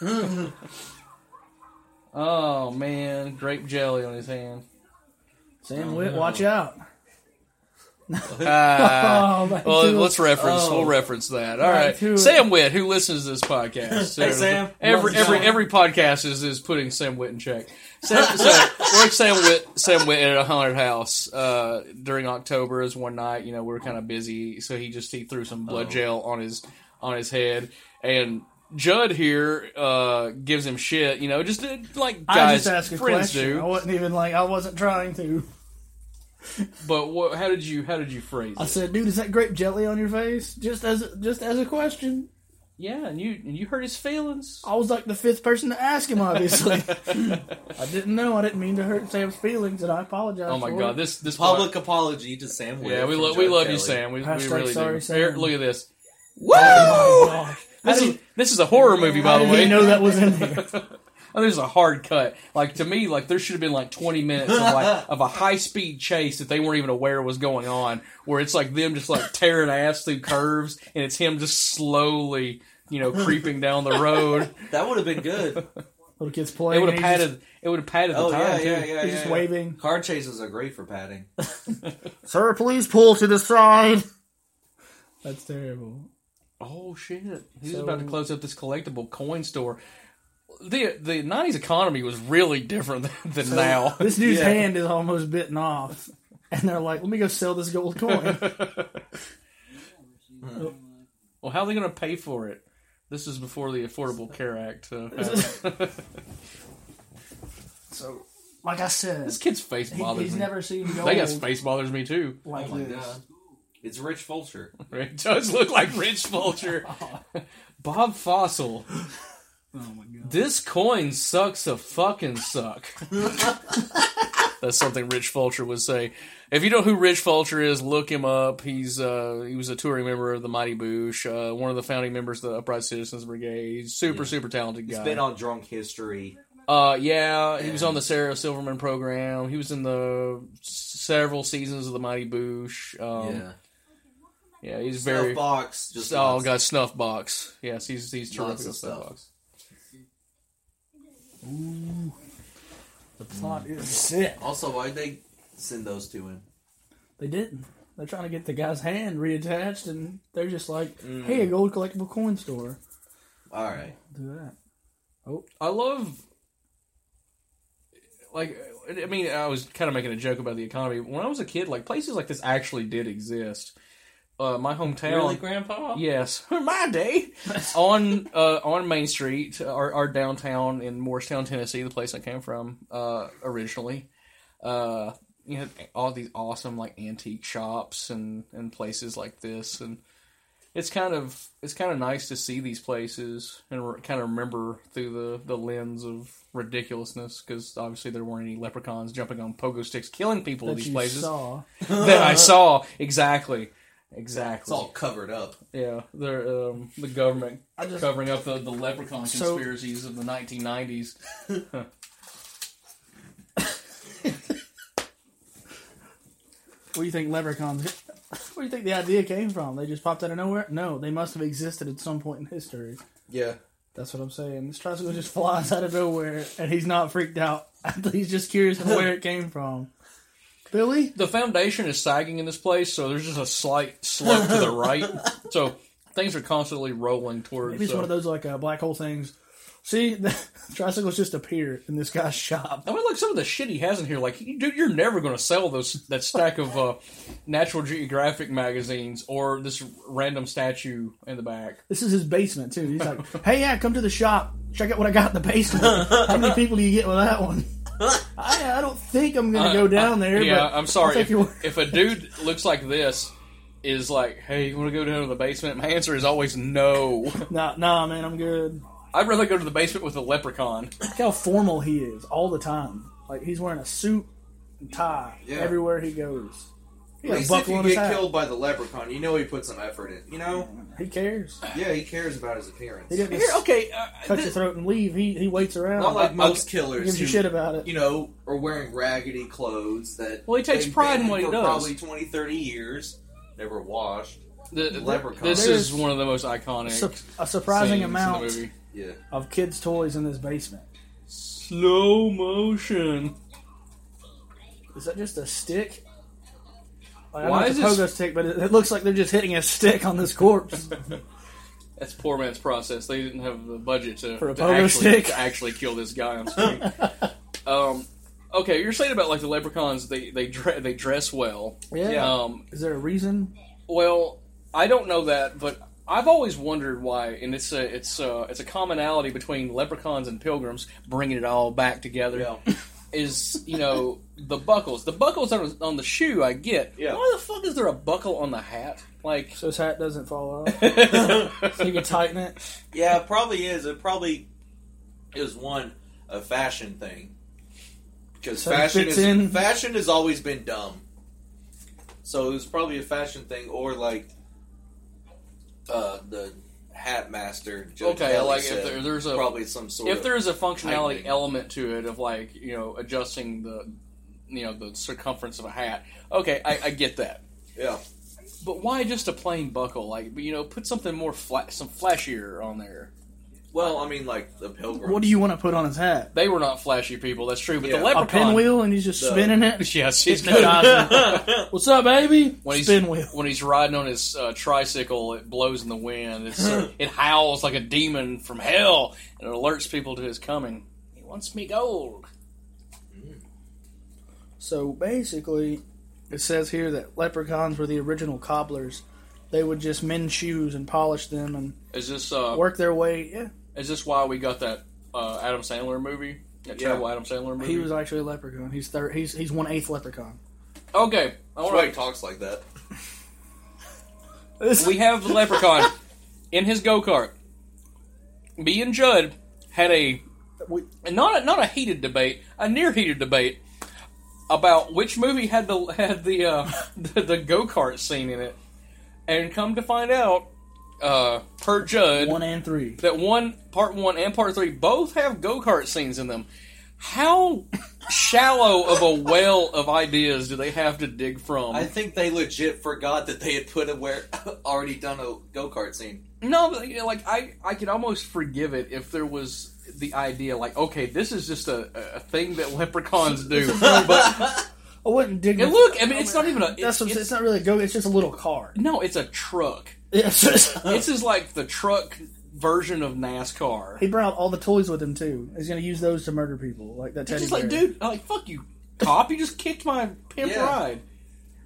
Oh man, grape jelly on his hand. Sam Witt, watch out. Ah. Back Well, to let's it. reference. Oh. We'll reference that. All Back right, to it. Sam Witt, who listens to this podcast. Hey, Sam. Every podcast is putting Sam Witt in check. So we're at Sam Witt at a haunted house during October. Is one night, we were kind of busy, so he threw some blood gel on his head, and Judd here gives him shit. Just like I guys, just asked a friends question. do. I wasn't even like, I wasn't trying to. But how did you phrase I it? said, dude, is that grape jelly on your face? Just as a question. Yeah, and you hurt his feelings. I was like the 5th person to ask him, obviously. I didn't know. I didn't mean to hurt Sam's feelings, and I apologize. Oh my for god, it. this Public apology to Sam Witt. Yeah, we from love Judd you, Kelly. Sam. We Hashtag really sorry, do. Sam. Here, look at this. Oh my gosh. This is a horror movie, by How the did way. he know that was in there? Oh, there's a hard cut. Like to me, like there should have been like 20 minutes of a high speed chase that they weren't even aware was going on. Where it's like them just like tearing ass through curves, and it's him just slowly, creeping down the road. That would have been good. Little kids It playing. would have padded. It would have padded the Oh, time yeah, too. yeah, He's just waving. Car chases are great for padding. Sir, please pull to the side. That's terrible. Oh shit! He's So- about to close up this collectible coin store. The 90s economy was really different than now. This dude's Yeah. hand is almost bitten off. And they're like, let me go sell this gold coin. Well, how are they going to pay for it? This is before the Affordable Care Act. So, like I said, This kid's face bothers he's me. never seen gold They got face bothers me too. like Oh my this. god. It's Rich Fulcher. It does look like Rich Fulcher. Bob Fossil. Oh my god. This coin sucks a fucking suck. That's something Rich Fulcher would say. If you know who Rich Fulcher is, look him up. He was a touring member of the Mighty Boosh, one of the founding members of the Upright Citizens Brigade. He's super talented guy. He's been on Drunk History. Yeah, he was on the Sarah Silverman program. He was in the several seasons of the Mighty Boosh. Yeah, he's very. Snuffbox. Just Oh nuts. god, Snuffbox. Yes, he's terrific Lots with of stuff. Snuffbox. The plot is sick. Also, why'd they send those two in? They didn't. They're trying to get the guy's hand reattached, and they're just like, hey, a gold collectible coin store. Alright. Do that. I love. Like, I mean, I was kind of making a joke about the economy. When I was a kid, like places like this actually did exist. my hometown. Really, Grandpa? Yes, my day on Main Street, our downtown in Morristown, Tennessee, the place I came from originally. You know, all these awesome like antique shops and places like this, and it's kind of nice to see these places and kind of remember through the lens of ridiculousness, because obviously there weren't any leprechauns jumping on pogo sticks killing people in these places Saw. that I saw. Exactly. It's all covered up. Yeah, they're the government covering up the leprechaun conspiracies of the 1990s. Where do you think leprechauns? Where do you think the idea came from? They just popped out of nowhere? No, they must have existed at some point in history. Yeah. That's what I'm saying. This tricycle just flies out of nowhere, and he's not freaked out. He's just curious of where it came from. Billy? The foundation is sagging in this place, so there's just a slight slope to the right. So things are constantly rolling towards. Maybe it's one of those like black hole things. See, the tricycles just appear in this guy's shop. I mean, look, some of the shit he has in here. Like, dude, you're never going to sell that stack of Natural Geographic magazines or this random statue in the back. This is his basement, too. He's like, hey, yeah, come to the shop. Check out what I got in the basement. How many people do you get with that one? I don't think I'm going to go down there. Yeah, but I'm sorry. If If a dude looks like this is like, hey, you want to go down to the basement? My answer is always no. Nah, man, I'm good. I'd rather go to the basement with a leprechaun. Look how formal he is all the time. Like, he's wearing a suit and tie everywhere he goes. He At got a least if buckle you on his get hat. killed by the leprechaun, you know he put some effort in. You know? He cares. Yeah, he cares about his appearance. He didn't Here, just okay. cut your throat and leave. He waits around. Not like most He killers gives who, you shit about it. you know, are wearing raggedy clothes that Well, he takes they've pride been in what he for does. Probably 20, 30 years, never washed. Leprechaun. This There's is one of the most iconic a surprising scenes amount in the movie. Yeah. of kids' toys in this basement. Slow motion. Is that just a stick? Like, Why I know it's is a this- pogo stick, but it looks like they're just hitting a stick on this corpse. That's poor man's process. They didn't have the budget For a pogo stick? to actually kill this guy on screen. Okay, you're saying about like the leprechauns, they dress well. Yeah. Is there a reason? Well, I don't know that, but I've always wondered why, and it's a commonality between leprechauns and pilgrims, bringing it all back together. Yeah. Is, you know, the buckles. The buckles on the shoe, I get. Yeah. Why the fuck is there a buckle on the hat? Like, So his hat doesn't fall off. So you can tighten it. Yeah, it probably is. It probably is a fashion thing. Because So it fits in. fashion has always been dumb. So it was probably a fashion thing, or like the hat master. Judge okay, Kelly like said, if there's a probably some sort if of there's a functionality tightening. element to it of like, you know, adjusting the circumference of a hat. Okay, I get that. yeah. But why just a plain buckle? Like, you know, put something more some flashier on there. Well, I mean, like the pilgrim. What do you want to put on his hat? They were not flashy people. That's true. But Yeah. the A leprechaun, pinwheel, and he's just spinning it. yes, he's Hypnotizing. What's up, baby? when Spin he's wheel. when he's riding on his tricycle, it blows in the wind. It howls like a demon from hell, and it alerts people to his coming. He wants me gold. So basically, it says here that leprechauns were the original cobblers. They would just mend shoes and polish them and Is this work their way. Yeah, is this why we got that Adam Sandler movie? That Yeah. terrible Adam Sandler movie. he was actually a leprechaun. He's 1/8 leprechaun. Okay. All That's why he right. talks like that. We have the leprechaun in his go kart. Me and Judd had not a heated debate, a near heated debate about which movie had the go kart scene in it, and come to find out, per Judd, 1 and 3. that part one and part three both have go kart scenes in them. How shallow of a well of ideas do they have to dig from? I think they legit forgot that they had already done a go-kart scene. No, but, you know, like I could almost forgive it if there was the idea, like, okay, this is just a thing that leprechauns do. But I wouldn't dig. and look, I mean, it's not even a. That's what, it's not really a go. It's just a little car. No, it's a truck. Yeah, it's just, This is like the truck version of NASCAR. he brought all the toys with him too. He's gonna use those to murder people, like that It's teddy just bear. like, dude, I'm like, fuck you, cop! You just kicked my pimp Yeah. ride.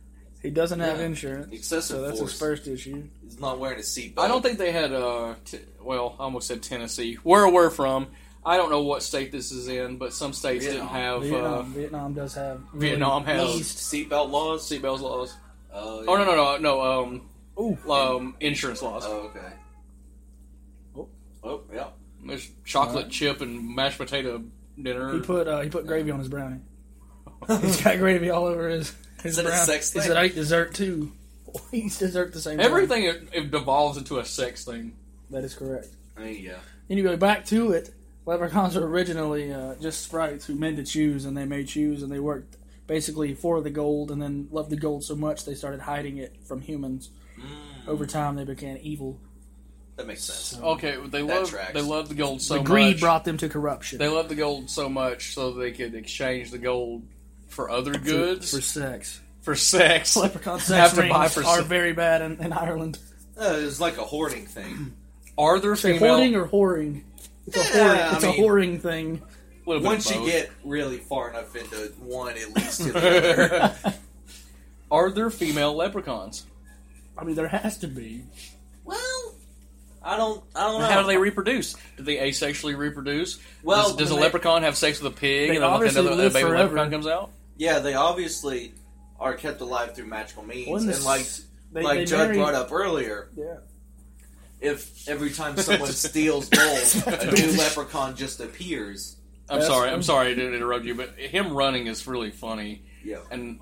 He doesn't have Yeah. insurance, Excessive so that's force. his first issue. He's not wearing a seatbelt. I don't think they had. Well, I almost said Tennessee. Where we're from, I don't know what state this is in, but some states Vietnam. didn't have. Vietnam does have Vietnam has eased. seatbelt laws. seatbelt laws. Oh, Oh no. Ooh. Insurance laws. Oh, okay. Oh, yeah. There's chocolate chip and mashed potato dinner. He put gravy on his brownie. He's got gravy all over his Is it a brownie. sex He thing? said I eat dessert too. He eats dessert at the same time. Everything it devolves into a sex thing. That is correct. Yeah. Anyway, back to it. Leprechauns were originally just sprites who mended shoes, and they made shoes, and they worked basically for the gold, and then loved the gold so much they started hiding it from humans. Over time, they became evil. That makes sense. Okay, they love tracks. the gold so The greed much. brought them to corruption. They love the gold so much so they could exchange the gold for other goods for sex. for sex. Leprechaun Have sex to buy rings for are sex. very bad in Ireland. It's like a hoarding thing. Are there Say female? hoarding or whoring? It's a Yeah, whoring. It's I a mean- whoring thing. Little bit Once of you both. get really far enough into one, it leads to the other. Are there female leprechauns? I mean, there has to be. Well, I don't know. How do they reproduce? Do they asexually reproduce? Well, does a they- leprechaun have sex with a pig They and then obviously a live baby forever. leprechaun comes out? Yeah, they obviously are kept alive through magical means, Well, in and this- like they Judd marry- brought up earlier, Yeah. if every time someone steals gold, a new leprechaun just appears. I'm That's- sorry to interrupt you, but him running is really funny. Yeah. And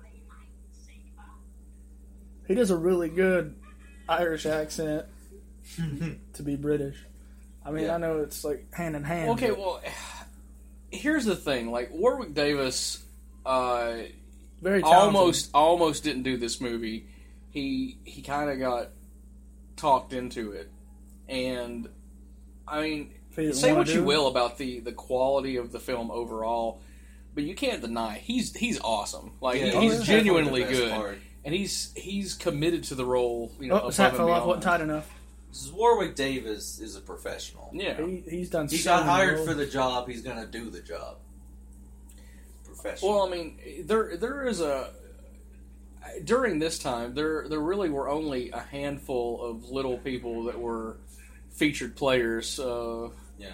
He does a really good Irish accent to be British. I mean, Yeah. I know it's like hand in hand. okay, but well, here's the thing: like Warwick Davis, very talented. almost didn't do this movie. He kind of got talked into it, and I mean, If he didn't say wanna what you do it. will about the quality of the film overall, but you can't deny he's awesome. Like Yeah, he's that's genuinely definitely the good, best part. and he's committed to the role. You know, Oh, his hat above fell and off. Wasn't beyond. tight enough. This is Warwick Davis is a professional. Yeah, He's done. He so got many hired roles. for the job. He's going to do the job. Professional. Well, I mean, there is a during this time there really were only a handful of little people that were featured players. yeah.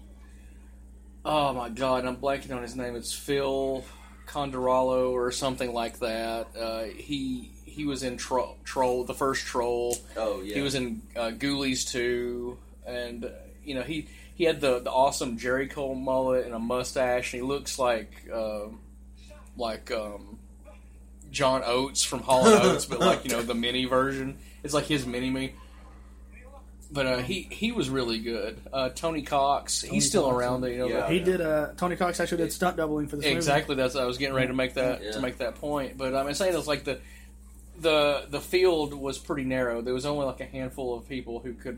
Oh my God, I'm blanking on his name. It's Phil Condorello or something like that. He was in Troll, the first Troll. Oh, yeah. He was in Ghoulies 2, and you know he had the awesome Jerry Cole mullet and a mustache, and he looks like John Oates from Hall & Oates, but like the mini version. It's like his mini me. But he was really good. Tony Cox, he's still Cox, around. yeah. He did. Tony Cox actually did stunt doubling for this movie. Exactly. That's I was getting ready to make that Yeah. to make that point. But I'm saying it's like the field was pretty narrow. There was only like a handful of people who could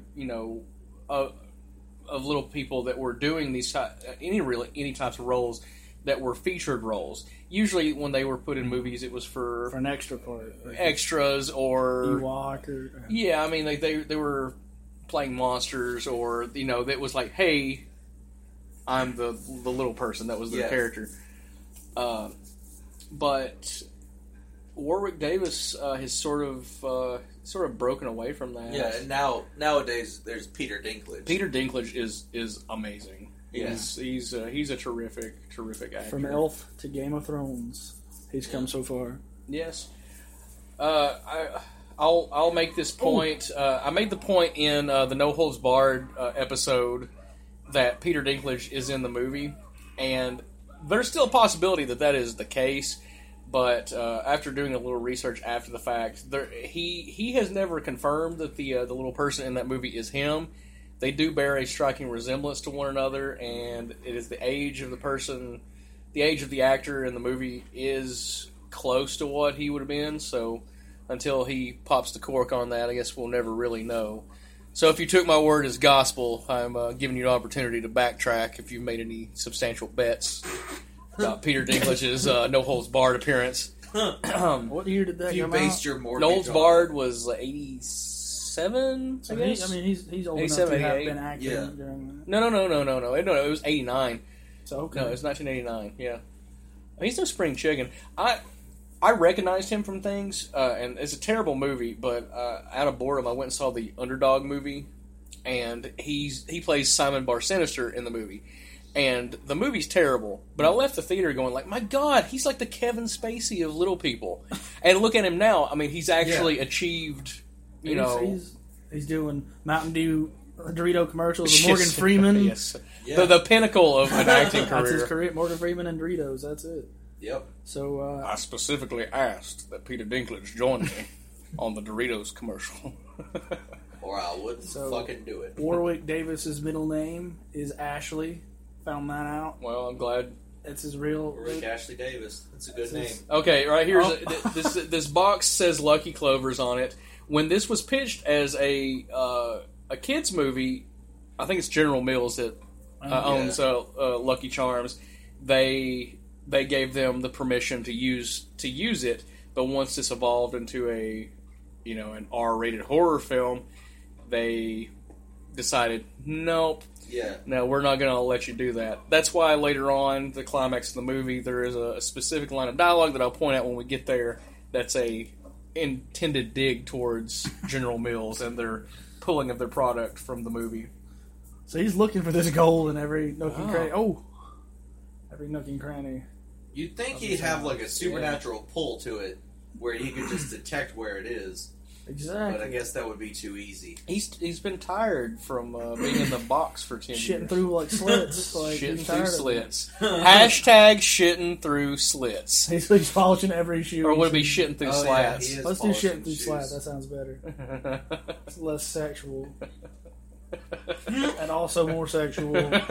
of little people that were doing these any types of roles that were featured roles. Usually when they were put in movies, it was for an extra part. Like extras or Ewok or yeah. I mean like they were playing monsters or that was like, hey, I'm the little person that was their Yeah. character. But Warwick Davis has sort of broken away from that. Yeah, and nowadays there's Peter Dinklage. Peter Dinklage is amazing. Yeah. He's a terrific actor. from Elf to Game of Thrones, he's come so far. Yes. I'll make this point. I made the point in the No Holds Barred episode that Peter Dinklage is in the movie, and there's still a possibility that is the case. But after doing a little research after the fact, he has never confirmed that the little person in that movie is him. They do bear a striking resemblance to one another, and it is the age of the person, the age of the actor in the movie is close to what he would have been. So until he pops the cork on that, I guess we'll never really know. So if you took my word as gospel, I'm giving you an opportunity to backtrack if you've made any substantial bets about Peter Dinklage's No Holds Barred appearance. What year did that You come based out? your mortgage No Holds on Barred was 87, So I guess. he's old enough 87, to have 88. been acting Yeah. during that. No, it was 89. So okay. No, it was 1989. Yeah, he's no spring chicken. I I recognized him from things, and it's a terrible movie. But out of boredom, I went and saw the Underdog movie, and he plays Simon Bar Sinister in the movie. And the movie's terrible, but I left the theater going like, my God, he's like the Kevin Spacey of little people. And look at him now. I mean, he's actually achieved, He's doing Mountain Dew Dorito commercials with Morgan Freeman. Yes. Yeah. The pinnacle of an acting career. That's his career. Morgan Freeman and Doritos. That's it. Yep. So I specifically asked that Peter Dinklage join me on the Doritos commercial. Or I wouldn't fucking do it. Warwick Davis's middle name is Ashley. Found that out. Well, I'm glad. It's his real... Rick Ashley Davis. That's a good name. Okay, right here. This box says Lucky Clovers on it. When this was pitched as a kids movie, I think it's General Mills that owns Lucky Charms. They gave them the permission to use it, but once this evolved into an R-rated horror film, they decided nope. Yeah. No, we're not going to let you do that. That's why later on, the climax of the movie, there is a specific line of dialogue that I'll point out when we get there. That's a intended dig towards General Mills and their pulling of their product from the movie. So he's looking for this gold in every nook and cranny. Every nook and cranny. You'd think he'd have like a supernatural pull to it, where he could just detect where it is. Exactly. But I guess that would be too easy. He's been tired from being in the box for 10 years. Shitting through like slits. Shitting through slits. Hashtag shitting through slits. He's polishing every shoe. Or would it be shitting through slats? Yeah, let's do shitting through slats. That sounds better. It's less sexual. And also more sexual.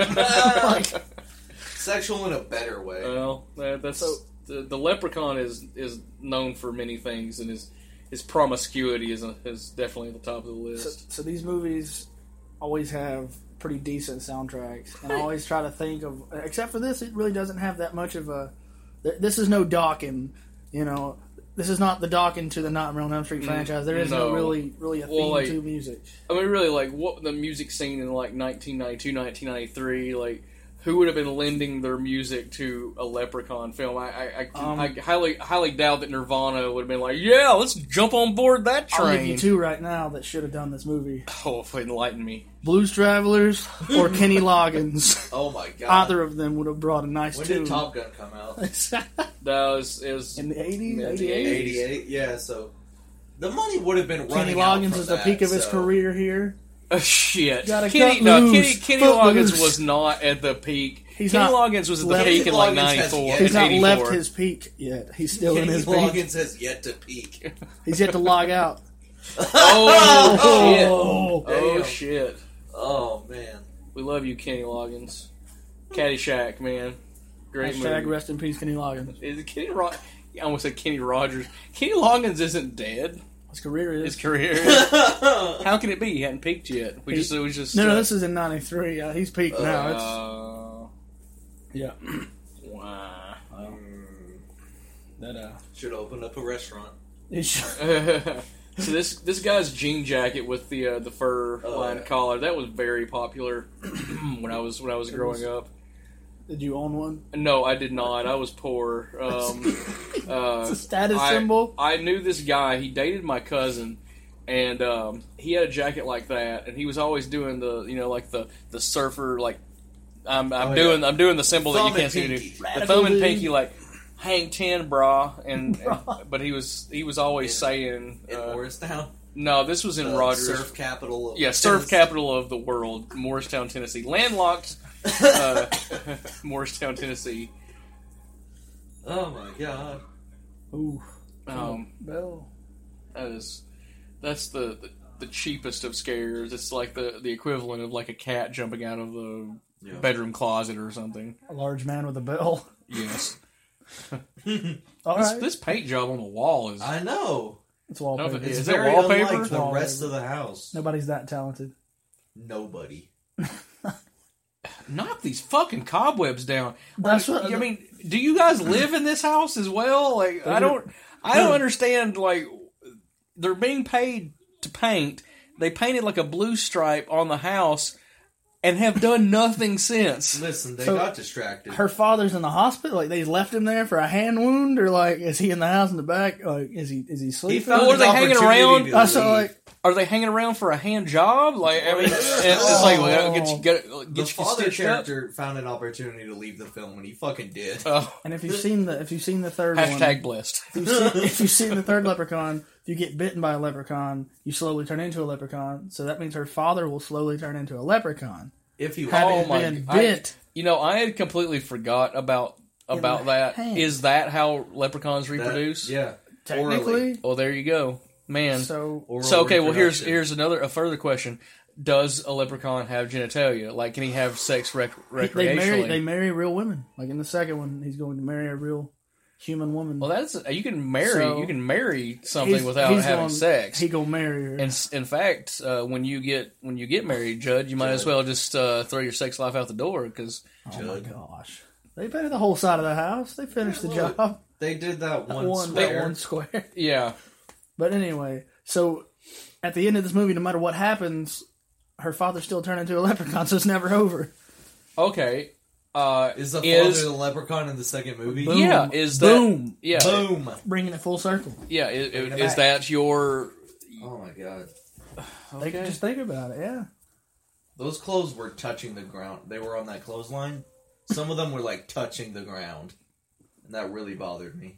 Sexual in a better way. Well, that's the leprechaun is known for many things, and his promiscuity is definitely at the top of the list. So these movies always have pretty decent soundtracks, and I always try to think of, except for this, it really doesn't have that much of a. This is no Dawkins, This is not the Dawkins to the Nightmare on Elm Street franchise. There is no really a theme to music. I mean, really, what the music scene in 1992, 1993, who would have been lending their music to a Leprechaun film? I highly doubt that Nirvana would have been like, yeah, let's jump on board that train. I'll give you two right now that should have done this movie. Oh, enlighten me. Blues Travelers or Kenny Loggins. Oh my God. Either of them would have brought a nice tune. When did Top Gun come out? That was in the 80s? 88, yeah, so the money would have been running Kenny Loggins is the peak of his career here. Shit. Kenny Loggins was not at the peak. Kenny Loggins was at the peak in 94. He's not left his peak yet. He's still in his peak. Kenny Loggins has yet to peak. He's yet to log out. Oh, shit. Oh, man. We love you, Kenny Loggins. Caddyshack, man. Great movie. Rest in peace, Kenny Loggins. Is it Kenny I almost said Kenny Rogers. Kenny Loggins isn't dead. His career is. How can it be? He hadn't peaked yet. It was just. No, this is in 93. He's peaked now. Yeah. Wow. That should open up a restaurant. So this guy's jean jacket with the fur lined collar, that was very popular when I was growing up. Did you own one? No, I did not. I was poor. It's a status symbol. I knew this guy. He dated my cousin, and he had a jacket like that, and he was always doing the surfer I'm doing the symbol that you can't see. The thumb and pinky hang 10, brah, but he was always saying in Morristown. No, this was in Rogers. Surf capital of surf capital of the world, Morristown, Tennessee. Landlocked Morristown, Tennessee. Oh my God. Ooh. Bell. That's the cheapest of scares. It's like the equivalent of a cat jumping out of the bedroom closet or something. A large man with a bell. Yes. Right. This paint job on the wall is. I know. It's wallpaper. It's very wallpaper. Unlike the rest of the house. Nobody's that talented. Nobody. Knock these fucking cobwebs down. That's what I mean. Do you guys live in this house as well? I don't understand. They're being paid to paint. They painted a blue stripe on the house, and have done nothing since. Listen, they So, got distracted. Her father's in the hospital. Like, they left him there for a hand wound, or like, is he in the house in the back? Like, is he He sleeping? found Or are an they hanging opportunity around? to So, leave. like, Are they hanging around for a hand job? Like, I mean, it's like, well, get the you father stitched up. character found an opportunity to leave the film, and he fucking did. and if you've seen the third one, Hashtag blessed. if you've seen the third leprechaun, if you get bitten by a leprechaun, you slowly turn into a leprechaun. So that means her father will slowly turn into a leprechaun. If you Having Oh my been God. bit. I had completely forgot about the that. hand. Is that how leprechauns reproduce? yeah, Technically. Well, there you go, man. So Oral So okay, well reproduction. here's a further question: does a leprechaun have genitalia? Like, can he have sex recreationally? they marry real women. Like in the second one, he's going to marry a real human woman. Well, that's you can marry So, something He's- without he's having gonna- sex. He gonna marry her. And in fact, when you get married, Judd, you might as well just throw your sex life out the door because oh my gosh, they painted the whole side of the house. They finished the job. They did that one That square. one square. yeah, But anyway, so at the end of this movie, no matter what happens, her father still turned into a leprechaun, so it's never over. okay. Is the father the leprechaun in the second movie? Boom. Yeah, is that Boom. Yeah, Boom! Bringing it full circle. yeah. it Is back. that your? Oh my god. Just think about it, yeah. Those clothes were touching the ground. They were on that clothesline. Some of them were like touching the ground. And that really bothered me.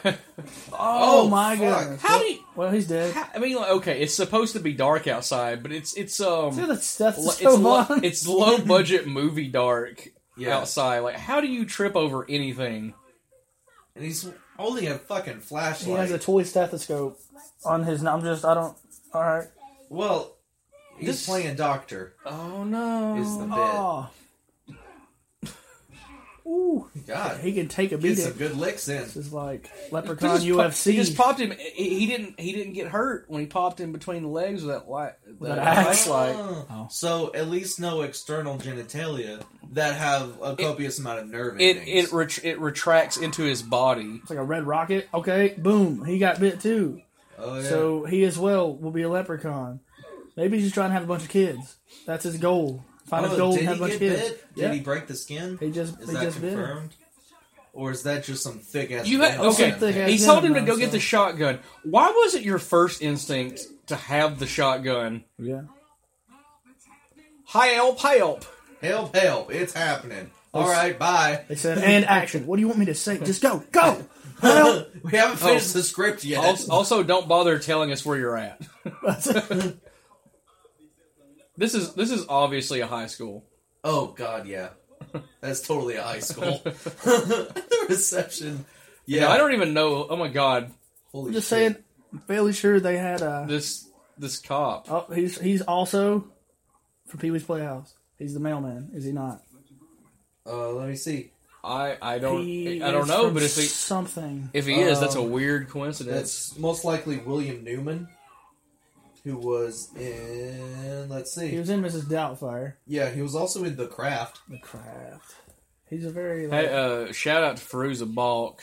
Oh, my fuck. goodness. How do you? Well, he's dead. I mean, like, okay, it's supposed to be dark outside, but it's See, that's so fun. it's low budget movie dark Yeah. outside. Like, how do you trip over anything? And he's holding a fucking He flashlight. has a toy stethoscope on his. All right. Well, he's This- playing doctor. Oh no! Is the bit. Oh. Ooh. God. He can take a Get beating. some good licks in. This is like He Leprechaun just UFC. He just popped him. He didn't get hurt when he popped him between the legs with that light. That axe. flashlight. Oh. So at least no external genitalia that have a copious amount of nerve It endings. it retracts into his body. It's like a red rocket. Okay, boom. He got bit too. Oh yeah. So he as well will be a leprechaun. Maybe he's just trying to have a bunch of kids. That's his goal. Find his goal did and have he a bunch get of kids. bit? Did Yeah. he break the skin? He just Is that bit her. confirmed? Or is that just some thick ass? You had okay. thick-ass He told him to venom, go so- get the shotgun. Why was it your first instinct to have the shotgun? Yeah. Help! Help! Help! Help! It's happening. All right, bye. They said, and action. What do you want me to say? Just go. Go! Help! We haven't finished the script yet. Also, don't bother telling us where you're at. This is obviously a high school. Oh God, yeah. That's totally a high school. The reception. Yeah, I don't even know. Oh my god, Holy I'm just shit. saying, I'm fairly sure they had this cop. Oh, he's also from Pee Wee's Playhouse. He's the mailman, is he not? Let me see. I don't He I don't is know, from but if something. he is, that's a weird coincidence. That's most likely William Newman, who was in. Let's He see. was in Mrs. Doubtfire. Yeah, he was also in The Craft. The Craft. He's a very Hey, shout out to Fairuza Balk.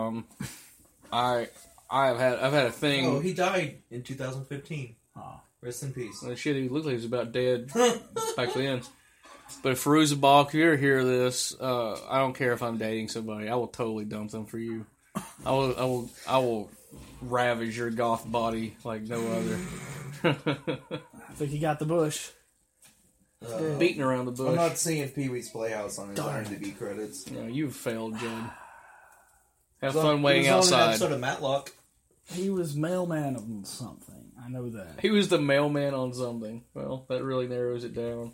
I've had a thing. Oh, he died in 2015. Oh. Rest in peace. Shit, he looked like he was about dead back then. But if Fairuza Balk, if you ever hear this, I don't care if I'm dating somebody. I will totally dump them for you. I will ravage your goth body like no other. I think he got the bush. Beating around the bush. I'm not seeing Pee Wee's Playhouse on his Darn IMDb credits. No, you've failed, Judd. Have So, fun waiting he was on an outside. episode of Matlock. He was mailman on something. I know that. He was the mailman on something. Well, that really narrows it down.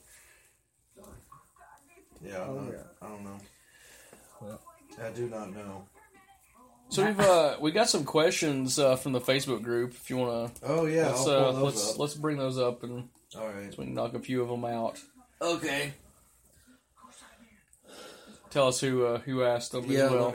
Yeah, I don't know. I do not know. So we got some questions from the Facebook group. If you want to, Oh yeah, I'll pull those up. let's bring those up and All right. so we can knock a few of them out. Okay. Tell us who asked them Yeah, as well.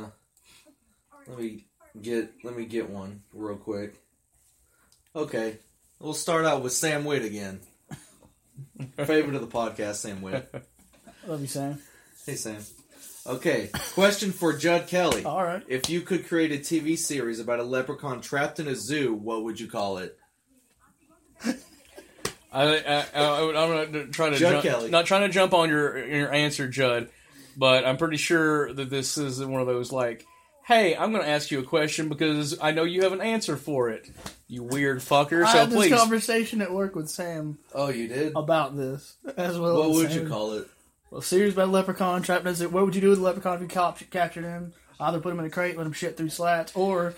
let me get one real quick. Okay, we'll start out with Sam Witt again. Favorite of the podcast, Sam Witt. Love you, Sam. Hey Sam. Okay, question for Judd Kelly. All right. If you could create a TV series about a leprechaun trapped in a zoo, what would you call it? I'm not trying to Judd Kelly. not trying to jump on your answer, Judd, but I'm pretty sure that this is one of those like, hey, I'm going to ask you a question because I know you have an answer for it. You weird fucker. I So had this please. conversation at work with Sam Oh, you did? about this as well. What as would Sam. you call it? Well, series about a leprechaun trapped in a zoo. What would you do with a leprechaun if you captured him? Either put him in a crate, let him shit through slats, or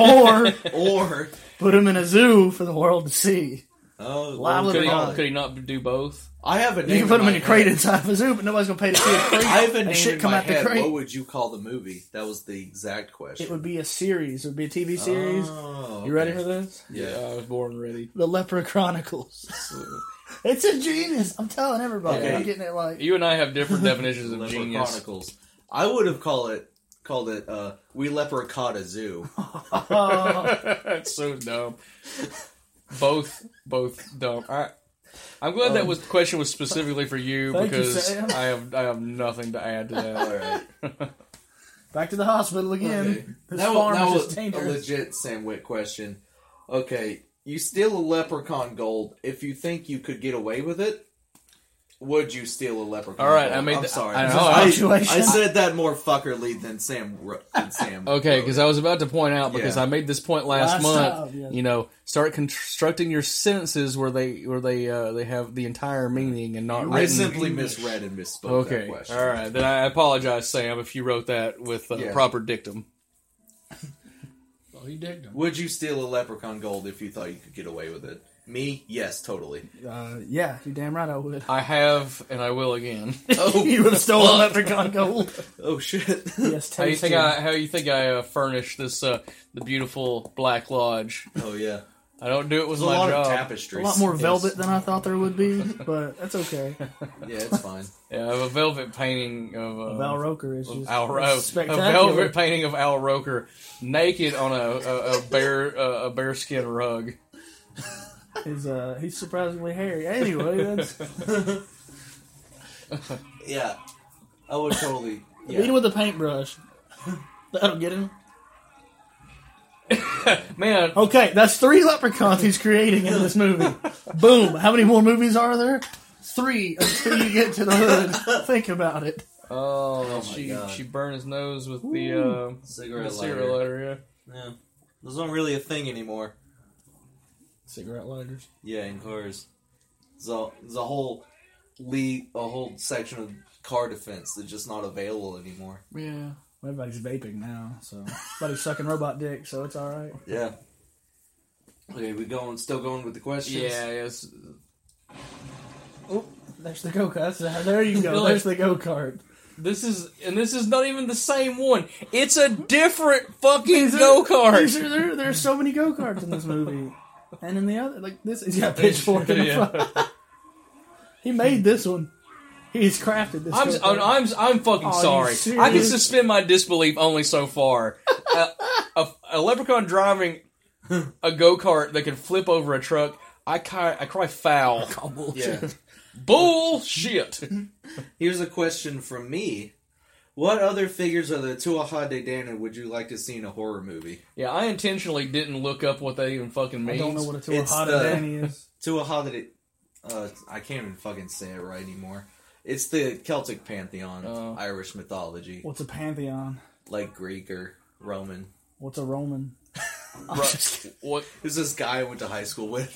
Or, put him in a zoo for the world to see. oh, Live well, Could leprechaun. he not do both? I have a name. You can put in him in my a crate head. inside of a zoo, but nobody's gonna pay to see a crate. I have a and name shit in come my out the head. crate. What would you call the movie? That was the exact question. It would be a series. It would be a TV series. Oh, You ready okay. for this? Yeah. I was born ready. The Leper Chronicles. It's a genius. I'm telling everybody. Okay. I'm getting it like. You and I have different definitions of Leper genius. Chronicles. I would have called it We Leper Caught a Zoo. That's so dumb. Both dumb. I'm glad that was the question was specifically for you Thank you, because Sam. I have nothing to add to that. All right. Back to the hospital again. Okay. This That farm was is just a dangerous. legit Sam Witt question. Okay, you steal a leprechaun gold. If you think you could get away with it, would you steal a leprechaun? All right, gold? I made I'm the- sorry. I know. I Situation. said that more fuckerly than Sam. Than Okay, wrote. because I was about to point out because Yeah. I made this point last Last month. time, yeah. You know, start constructing your sentences where they have the entire meaning and not I written. simply misread and misspoke that Okay, question. all right. Then I apologize, Sam, if you wrote that with Yeah. proper dictum. Oh, you digged him. Would you steal a leprechaun gold if you thought you could get away with it? Me, yes, totally. Yeah, you're damn right I would. I have, and I will again. Oh, you would have stolen Leprechaun gold. oh shit! Yes, How you think tasty. I furnished this the beautiful Black Lodge? Oh yeah, I don't do it with there's a my lot job. of A tapestries. lot more Yes. velvet than I thought there would be, but that's okay. Yeah, it's fine. Yeah, I have a velvet painting of Val Roker is just Al Roker. A spectacular. velvet painting of Al Roker naked on a bearskin rug. He's surprisingly hairy. Anyway, that's Yeah, I would totally. beat him with a paintbrush. That'll get him. Man, Okay, that's 3 leprechauns he's creating in this movie. Boom. How many more movies are there? 3 until you get to the hood. Think about it. oh, my she God. she burned his nose with the Cigarette cigarette lighter. Yeah. Yeah, those aren't really a thing anymore. Cigarette lighters. Yeah, in cars. There's a whole section of car defense that's just not available anymore. Yeah. Everybody's vaping now, so everybody's sucking robot dick, so it's all right. Yeah. Okay, still going with the questions? Yeah. Yes. Oh, there's the go kart. There you go. Really? There's the go kart. This is not even the same one. It's a different fucking go kart. There's so many go karts in this movie, and in the other, like this, he's got a pitchfork in the Yeah. front. He made this one. He's crafted this. go-kart. I'm fucking Are you sorry. serious? I can suspend my disbelief only so far. A leprechaun driving a go kart that can flip over a truck. I cry foul. Oh, bullshit. Yeah. Bullshit. Here's a question from me. What other figures of the Tuatha De Danann would you like to see in a horror movie? Yeah, I intentionally didn't look up what that even fucking I means. don't know what a It's Tuatha the- Danny is. Tuatha De... I can't even fucking say it right anymore. It's the Celtic pantheon, Oh. Irish mythology. What's a pantheon? Like Greek or Roman. What's a Roman? I'm Bru- just kidding. what? Who's this guy I went to high school with?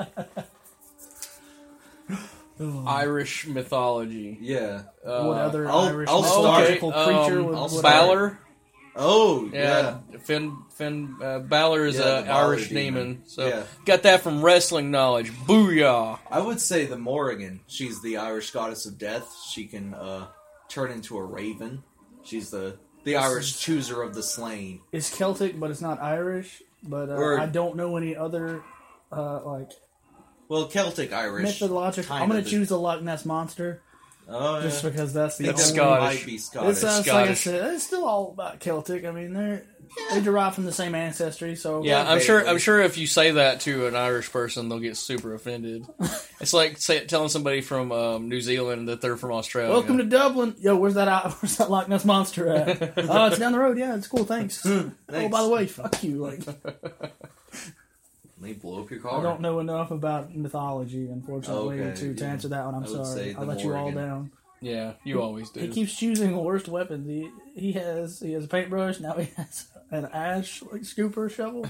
Irish mythology. Yeah. What other I'll- Irish I'll start- mythological creature would I'll would- start. Balor. Oh, Yeah, yeah. Finn Balor is Yeah, an the Balor Irish demon. So Yeah. got that from wrestling knowledge. Booyah! I would say the Morrigan. She's the Irish goddess of death. She can turn into a raven. She's the Irish chooser of the slain. It's Celtic, but it's not Irish. But Or- I don't know any other like Well, Celtic Irish. mythological. kind I'm gonna of choose the Loch Ness monster Oh, just yeah. because that's the It's only. Scottish. Might be It Scottish. sounds like I Scottish. said. It's still all about Celtic. I mean, they derive from the same ancestry. So Yeah, I'm vaguely. sure if you say that to an Irish person, they'll get super offended. It's like telling somebody from New Zealand that they're from Australia. Welcome to Dublin. Yo, where's that Loch Ness monster at? Oh, it's down the road. Yeah, it's cool. Thanks. Oh, by the way, fuck you. Like, They blow up your car. I don't know enough about mythology, unfortunately, Okay, to answer that one. I'm I would say sorry. I'll the let you all Morrigan. down. Yeah, you always do. He keeps choosing worst weapons. He has a paintbrush. Now he has an ash scooper shovel.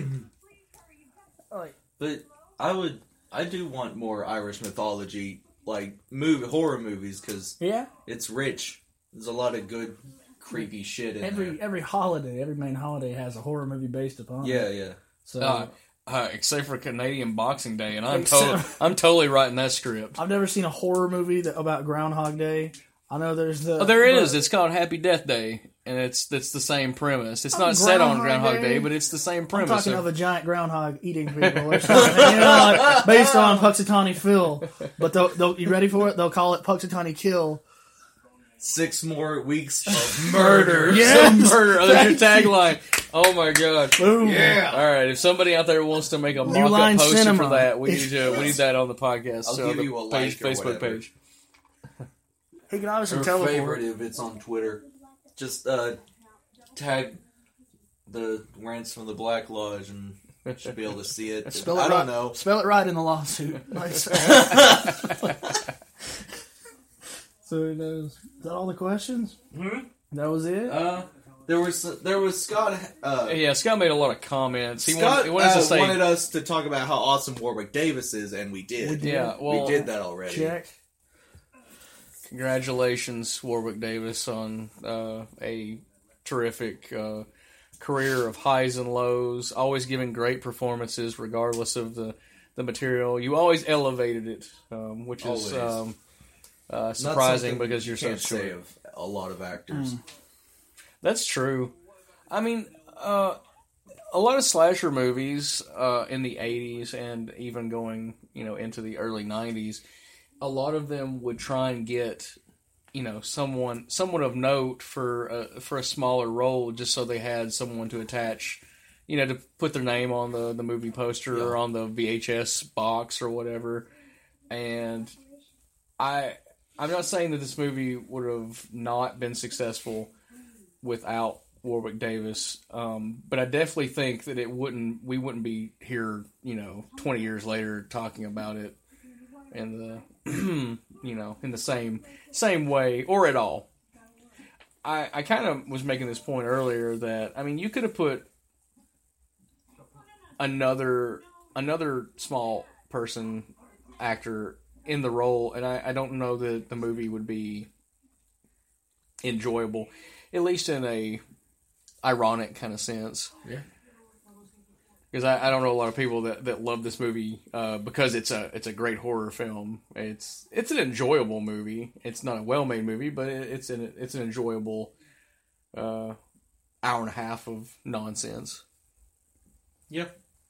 Like, But I do want more Irish mythology, like horror movies, because yeah, it's rich. There's a lot of good, creepy shit in there. every holiday, every main holiday has a horror movie based upon it. Yeah. So Except for Canadian Boxing Day, and I'm Except- totally writing that script. I've never seen a horror movie about Groundhog Day. I know there's the. Oh, there but- is. It's called Happy Death Day, and it's the same premise. It's not set on Groundhog Groundhog Day? Day, but it's the same I'm premise. talking of a giant groundhog eating people or something, like, based on Puxatawny Phil. But they'll, you ready for it? They'll call it Puxatawny Kill. 6 more weeks of murder. Yes! Murder. Oh, there's your tagline. Oh my god. Boom. Yeah. All right. If somebody out there wants to make a New mock-up Line poster Cinema. for that, we need that on the podcast. I'll so give the you a page, like or Facebook whatever. page. He can obviously Or teleport. favorite if it's on Twitter. Just tag the Rants from the Black Lodge and should be able to see it. Spell it I right. don't know. Spell it right in the lawsuit. So he knows. Is that all the questions? That was it. There was Scott. Yeah, Scott made a lot of comments. He Scott wanted to say, wanted us to talk about how awesome Warwick Davis is, and we did. yeah, well, we did that already. Check. congratulations, Warwick Davis, on a terrific career of highs and lows. Always giving great performances, regardless of the material. You always elevated it, which is Always. Not surprising something because you're you can't so say short. of a lot of actors. That's true. I mean, a lot of slasher movies in the 80s and even going, into the early 90s, a lot of them would try and get, someone of note for a smaller role just so they had someone to attach, to put their name on the movie poster or on the VHS box or whatever. And I'm not saying that this movie would have not been successful without Warwick Davis, but I definitely think that we wouldn't be here, 20 years later talking about it in the, in the same way or at all. I kind of was making this point earlier that, I mean, you could have put another small person actor in the role, and I don't know that the movie would be enjoyable, at least in a ironic kind of sense. Yeah. Because I don't know a lot of people that love this movie because it's a great horror film. It's an enjoyable movie. It's not a well-made movie, but it's an enjoyable hour and a half of nonsense. Yeah.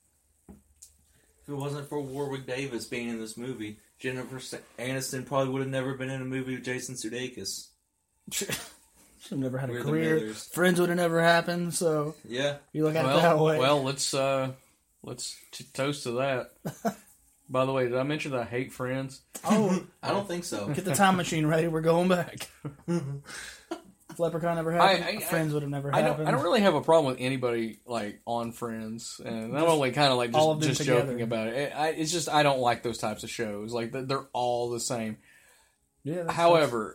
If it wasn't for Warwick Davis being in this movie, Jennifer Aniston probably would have never been in a movie with Jason Sudeikis. Should have never had a We're the career. Millers. Friends would have never happened. So Yeah. you look at it that way. Well, let's toast to that. By the way, did I mention that I hate Friends? Oh, I don't think so. get the time machine ready. We're going back. If Leprechaun never happened, Friends would have never happened. I don't really have a problem with anybody like on Friends, and I'm only kind of like all of them just together. joking about it. It's just I don't like those types of shows. Like they're all the same. Yeah. However,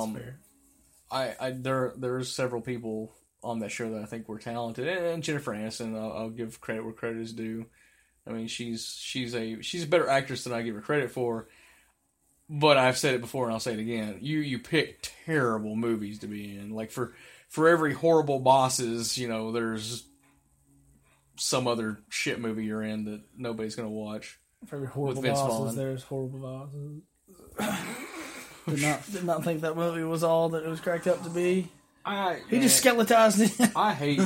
that's fair. there's several people on that show that I think were talented, and Jennifer Aniston, I'll give credit where credit is due. I mean, she's a better actress than I give her credit for. But I've said it before and I'll say it again. You pick terrible movies to be in. Like for every horrible bosses, there's some other shit movie you're in that nobody's gonna watch. For every horrible Vince bosses, Vaughn. there's horrible bosses. did not think that movie was all that it was cracked up to be. He just skeletized it. I hate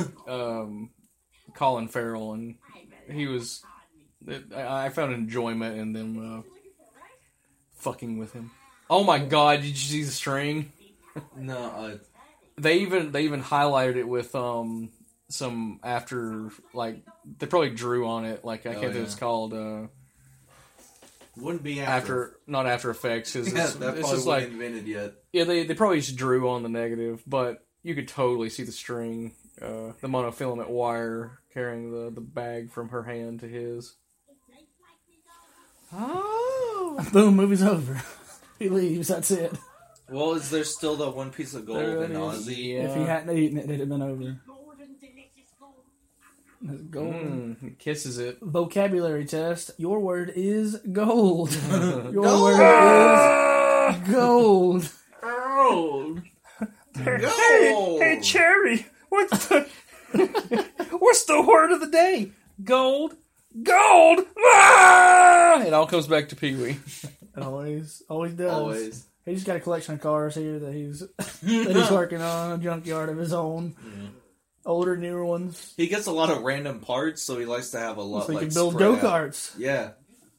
Colin Farrell, and he was. I found enjoyment in them fucking with him. Oh my god! Did you see the string? No, They even highlighted it with some after, like, they probably drew on it. Like I can't think what it's called. wouldn't be Not After Effects. Cause Yeah, it's that probably just wasn't like invented yet. yeah, they probably just drew on the negative, but you could totally see the string, the monofilament wire carrying the bag from her hand to his. Oh. Boom, movie's over. He leaves. That's it. Well, is there still that one piece of gold There in it is. Ozzy? If he hadn't eaten it, it'd have been over. It's gold. He kisses it. Vocabulary test. Your word is gold. Your word is gold. Gold. Gold! Cherry, what's the word of the day? Gold. Gold. Ah! It all comes back to Pee Wee. It always does. Always. He's just got a collection of cars here that he's working on, a junkyard of his own. Older, newer ones. He gets a lot of random parts, so he likes to have a lot So he like can build spread out. go-karts. Yeah.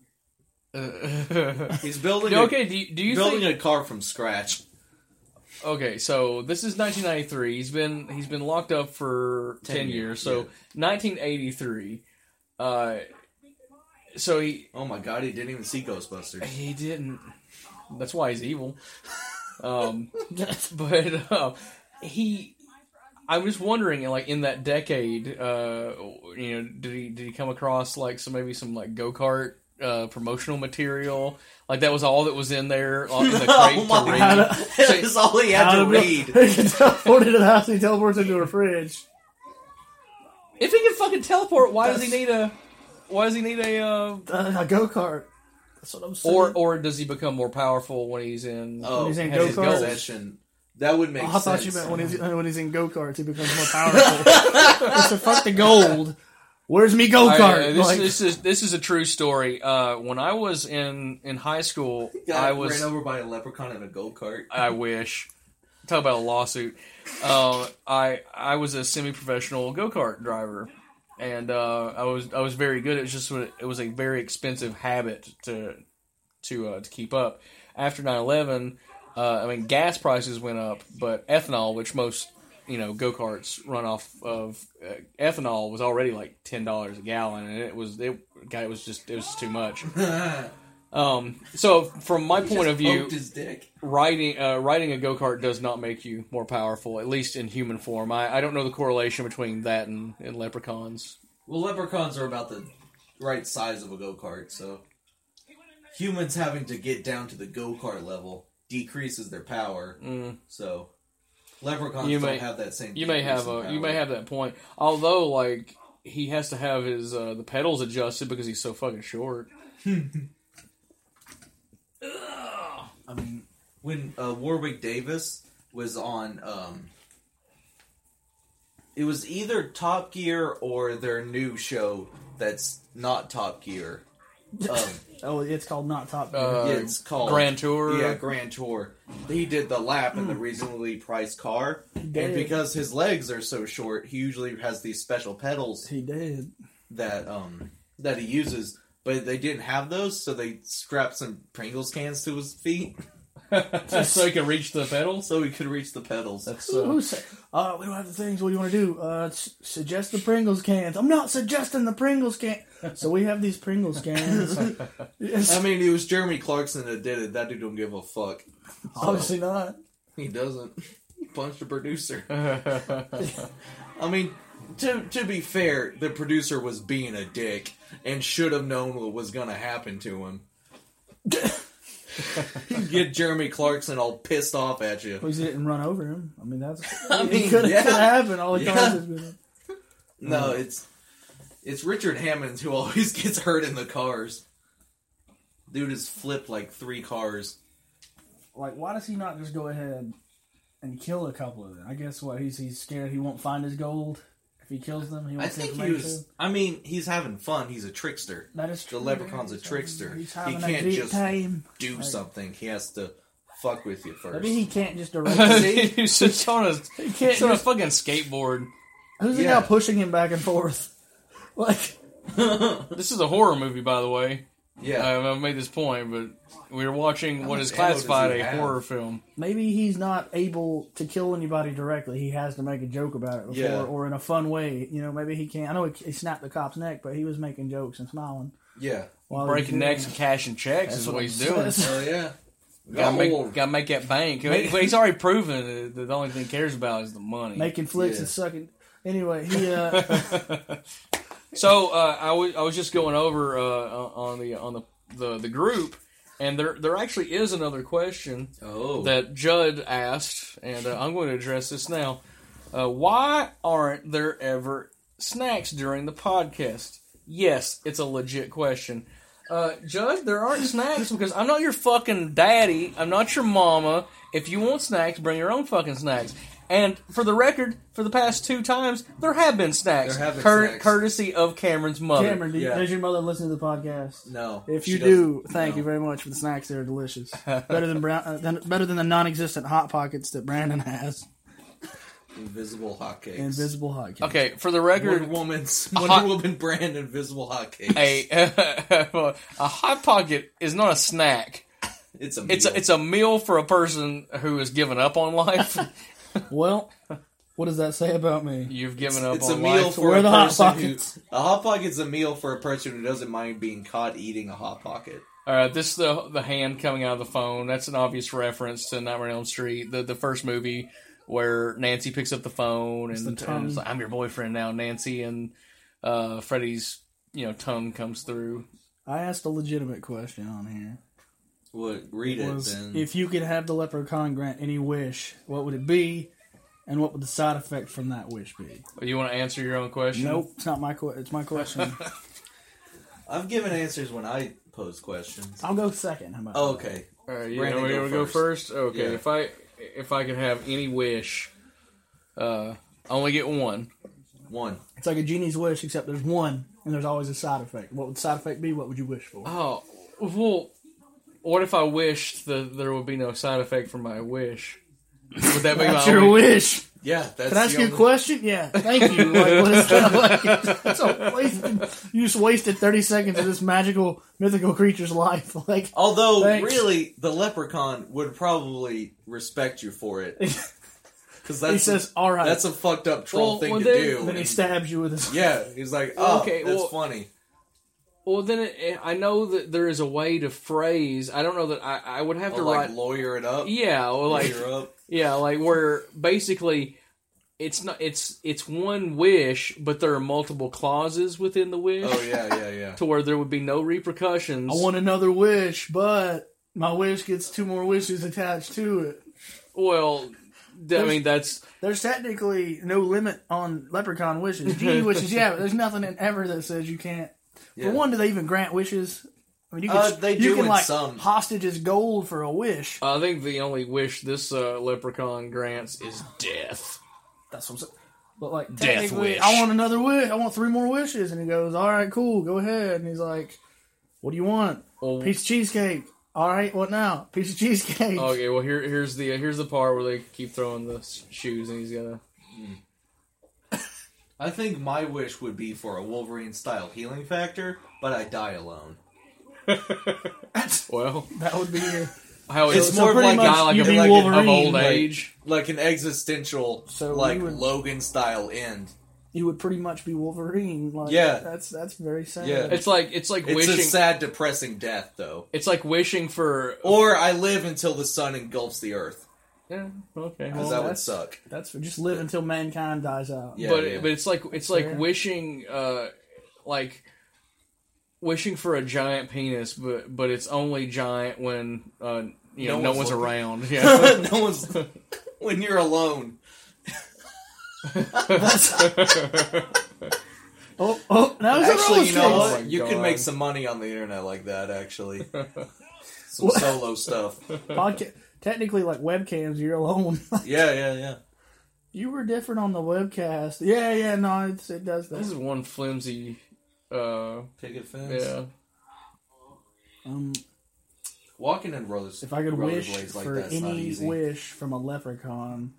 He's building Okay, do you building think... a car from scratch. Okay, so this is 1993. He's been locked up for 10 years. So 1983. So he... Oh my god, he didn't even see Ghostbusters. He didn't. That's why he's evil. But he... I was wondering, like, in that decade, did he come across like some like go-kart promotional material? Like that was all that was in there in the crate Oh my to read. god, that's all he had to read. He can teleport into the house. He teleports into a fridge. If he can fucking teleport, why does he need a A go-kart. That's what I'm saying. or does he become more powerful when he's in he's in has his go-karts. goals? Possession. That would make I sense. thought you meant when he's in go-karts, he becomes more powerful. So fuck the gold. Where's me go-kart? This is a true story. When I was in high school, I was ran over by a leprechaun in a go-kart. I wish. Talk about a lawsuit. I was a semi-professional go-kart driver, and I was very good. It was a very expensive habit to keep up. After 9/11, gas prices went up, but ethanol, which most go-karts run off of, ethanol was already like $10 a gallon, and it was just too much. So from my point of view, Poked his dick. riding a go-kart does not make you more powerful, at least in human form. I don't know the correlation between that and leprechauns. Well, leprechauns are about the right size of a go-kart, so humans having to get down to the go-kart level decreases their power. So leprechauns don't have that same. You may have that point. Although, like, he has to have his the pedals adjusted because he's so fucking short. I mean, when Warwick Davis was on, it was either Top Gear or their new show that's not Top Gear. it's called not Top Gear. Yeah, it's called Grand Tour. Yeah, Grand Tour. He did the lap in the reasonably priced car, and because his legs are so short, he usually has these special pedals. He did that he uses, but they didn't have those, so they strapped some Pringles cans to his feet. So he can reach the pedals? So he could reach the pedals. That's Who said? We don't have the things. What do you want to do? Suggest the Pringles cans. I'm not suggesting the Pringles can. So we have these Pringles cans. I mean, it was Jeremy Clarkson that did it. That dude don't give a fuck. Obviously not. He doesn't. He punched the producer. I mean, to be fair, the producer was being a dick and should have known what was going to happen to him. Get Jeremy Clarkson all pissed off at you. Well, he didn't run over him. I mean, that's. It could happen. All the cars. No, it's Richard Hammond who always gets hurt in the cars. Dude has flipped like 3 cars. Like, why does he not just go ahead and kill a couple of them? I guess he's scared he won't find his gold if he kills them. He I wants think information. he's having fun. He's a trickster. That is true. The leprechaun's a trickster. He's He having a can't great just time. do something. He has to fuck with you first. Maybe he can't just directly. He's just on a can't on a just- fucking skateboard. Who's the guy pushing him back and forth? Like, This is a horror movie, by the way. Yeah. I've made this point, but we were watching what much is ammo does classified he a have? horror film. maybe he's not able to kill anybody directly. He has to make a joke about it before, Yeah. or in a fun way. Maybe he can't. I know he snapped the cop's neck, but he was making jokes and smiling. Yeah. while he was Breaking doing necks it. and cashing checks is what he's doing. Oh, yeah. Gotta make that bank. But he's already proven that the only thing he cares about is the money. Making flicks Yeah. and sucking. Anyway, he So I was just going over on the group, and there actually is another question Oh. that Judd asked, and I'm going to address this now. Why aren't there ever snacks during the podcast? Yes, it's a legit question. Judd, there aren't snacks because I'm not your fucking daddy. I'm not your mama. If you want snacks, bring your own fucking snacks. And for the record, for the past 2 times, there have been snacks. There have been snacks. Courtesy of Cameron's mother. Cameron, does your mother listen to the podcast? No. If she you doesn't. do, thank No. you very much for the snacks. They're delicious. Better than better than the non-existent Hot Pockets that Brandon has. Invisible hotcakes. Invisible Hot Cakes. Okay, for the record, Wonder hot- Woman brand invisible hotcakes. a Hot Pocket is not a snack. It's a meal. It's a meal for a person who has given up on life. Well, what does that say about me? You've given up It's a on meal life. for Where are a the Hot person who... Pockets? A Hot Pocket's a meal for a person who doesn't mind being caught eating a Hot Pocket. This is the hand coming out of the phone. That's an obvious reference to Nightmare on Elm Street, the first movie where Nancy picks up the phone and it's like, I'm your boyfriend now, Nancy, and Freddy's tongue comes through. I asked a legitimate question on here. What? Read it, then. If you could have the leprechaun grant any wish, what would it be, and what would the side effect from that wish be? You want to answer your own question? Nope, it's not my question. It's my question. I've given answers when I pose questions. I'll go second. How about Oh, that? okay. All right, Brandon, you go want to go first. first? Okay, Yeah. if I could have any wish, I only get one. One. It's like a genie's wish, except there's one, and there's always a side effect. What would the side effect be? What would you wish for? Oh, well, what if I wished that there would be no side effect for my wish? Would that be That's my your only... wish. Yeah, that's Can I ask the you a only... question? Yeah, thank you. Like, what is that like? That's a wasted, you just wasted 30 seconds of this magical, mythical creature's life. Like, Although, Thanks. really, the leprechaun would probably respect you for it. Because he says, all right. that's a fucked up troll Well, thing well, to then- do. Then he stabs you with his... Yeah, he's like, oh, Okay, that's well- funny. Well, then I know that there is a way to phrase. I don't know that I would have to Like, write. lawyer it up. Yeah, or like Lawyer up. yeah, like where basically it's not it's one wish, but there are multiple clauses within the wish. Oh, yeah. To where there would be no repercussions. I want another wish, but my wish gets 2 more wishes attached to it. Well, I mean that's There's technically no limit on leprechaun wishes. Genie wishes, yeah, but there's nothing in ever that says you can't. Yeah. For one, do they even grant wishes? I mean, you can, They you do can in like some. hostage as gold for a wish. I think the only wish this leprechaun grants is death. That's what I'm saying. But like, Death technically, wish. I want another wish. I want 3 more wishes. And he goes, all right, cool, go ahead. And he's like, what do you want? Well, Piece of cheesecake. All right, what now? Piece of cheesecake. okay, well here's the part where they keep throwing the shoes and he's gonna. I think my wish would be for a Wolverine-style healing factor, but I die alone. Well, That would be your... how It's it's more of pretty like much guy like you'd a be like Wolverine, of old like- age. Like an existential, So like you would- Logan-style end. You would pretty much be Wolverine. Like, Yeah. That's very sad. Yeah. It's like It's wishing. a sad, depressing death, though. It's like wishing for. Or I live until the sun engulfs the earth. Yeah, okay. Because Well, that would that's- suck. That's just live until mankind dies out. Yeah, but yeah. but it's like fair. wishing like wishing for a giant penis, but it's only giant when no one's one's looking. around. Yeah. No one's... When you're alone. Oh, now it's Actually, a you know Oh what? my You can God. make some money on the internet like that, actually. Some solo stuff. Technically, like webcams, you're alone. Yeah. You were different on the webcast. Yeah, no, it does This is that. one flimsy. Picket fence. Yeah. Walking in rollers. If I could wish rollerblades like for that's not any easy. wish from a leprechaun,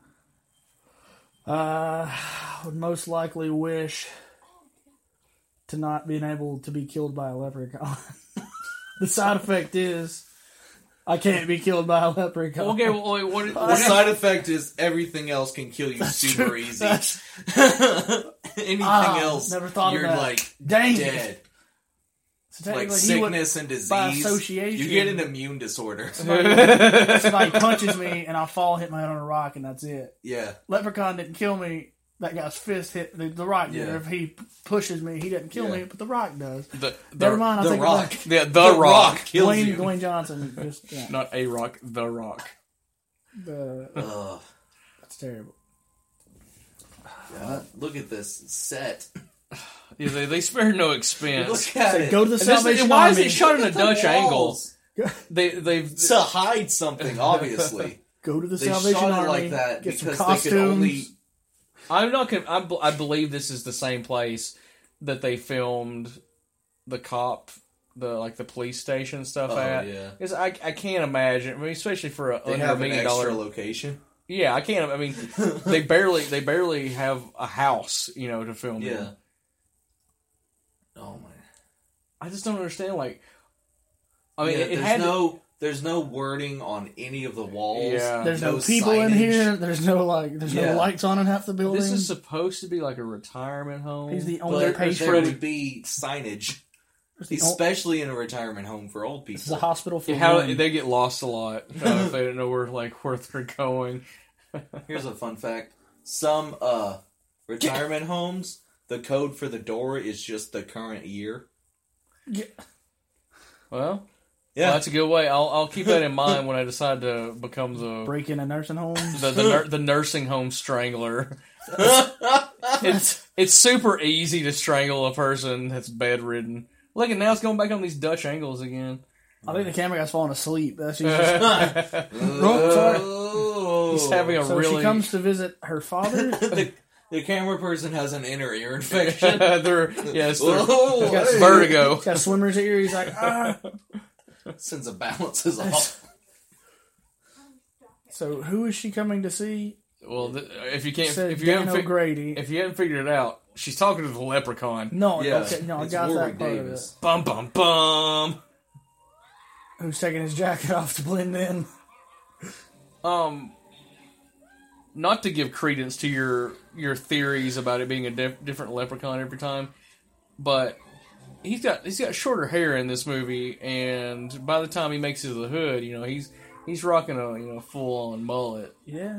I would most likely wish to not being able to be killed by a leprechaun. The side effect is I can't be killed by a leprechaun. Okay. Well, wait, what? The what side effect is everything else can kill you super true. easy. That's- Anything Ah, else, never thought of you're that. like Dang it. dead. So Like technically, he would- sickness and disease. by association- You get an immune disorder. somebody punches me and I'll fall, hit my head on a rock, and that's it. Yeah. Leprechaun didn't kill me, that guy's fist hit the Rock. Yeah. If he pushes me, he doesn't kill me, but the Rock does. The Never mind. I The take Rock. it back. Yeah, the Rock. kills you. Dwayne Johnson. Just Not a Rock. The Rock. Ugh. That's terrible. God, look at this set. Yeah, they spare no expense. Look at it. Go to the And this- Salvation why is Army. it shot in a Look at the Dutch angle? walls. They've To hide something, obviously. Go to the They Salvation shot it Army. like that get some because costumes. they could only... I'm not. I believe this is the same place that they filmed the the police station and stuff Oh, at. yeah. Because I can't imagine. I mean, especially for They under have $1 an million. extra location. Yeah, I can't. I mean, they barely have a house, to film. Yeah. in. Oh, man. I just don't understand. Like, I mean, Yeah, it had there's no wording on any of the walls. Yeah. There's no people in signage. here. There's no no lights on in half the building. This is supposed to be like a retirement home. He's the only But patient. there would be signage, There's the only- especially in a retirement home for old This is people. a hospital for How one. they get lost a lot if they didn't know where they're going. Here's a fun fact: some retirement homes, the code for the door is just the current year. Well, Yeah, that's a good way. I'll keep that in mind when I decide to become the Break in a nursing home. the nursing home strangler. It's super easy to strangle a person that's bedridden. Look, and now it's going back on these Dutch angles again. I think the camera guy's falling asleep. That's He's Oh. having a so really. she comes to visit her father. The camera person has an inner ear infection. Yes, Oh, got hey. vertigo. He's got a swimmer's ear. He's like, ah. Sense of balance is off. So who is she coming to see? Well, if you can't, Said if you Dan haven't, O'Grady. if you haven't figured it out, she's talking to the leprechaun. No, Yeah, okay, no, I it's got Warwick that part Davis. Bum bum bum. of it. Who's taking his jacket off to blend in? Not to give credence to your theories about it being a different leprechaun every time, but he's got shorter hair in this movie, and by the time he makes it to the hood, he's rocking a full on mullet. Yeah.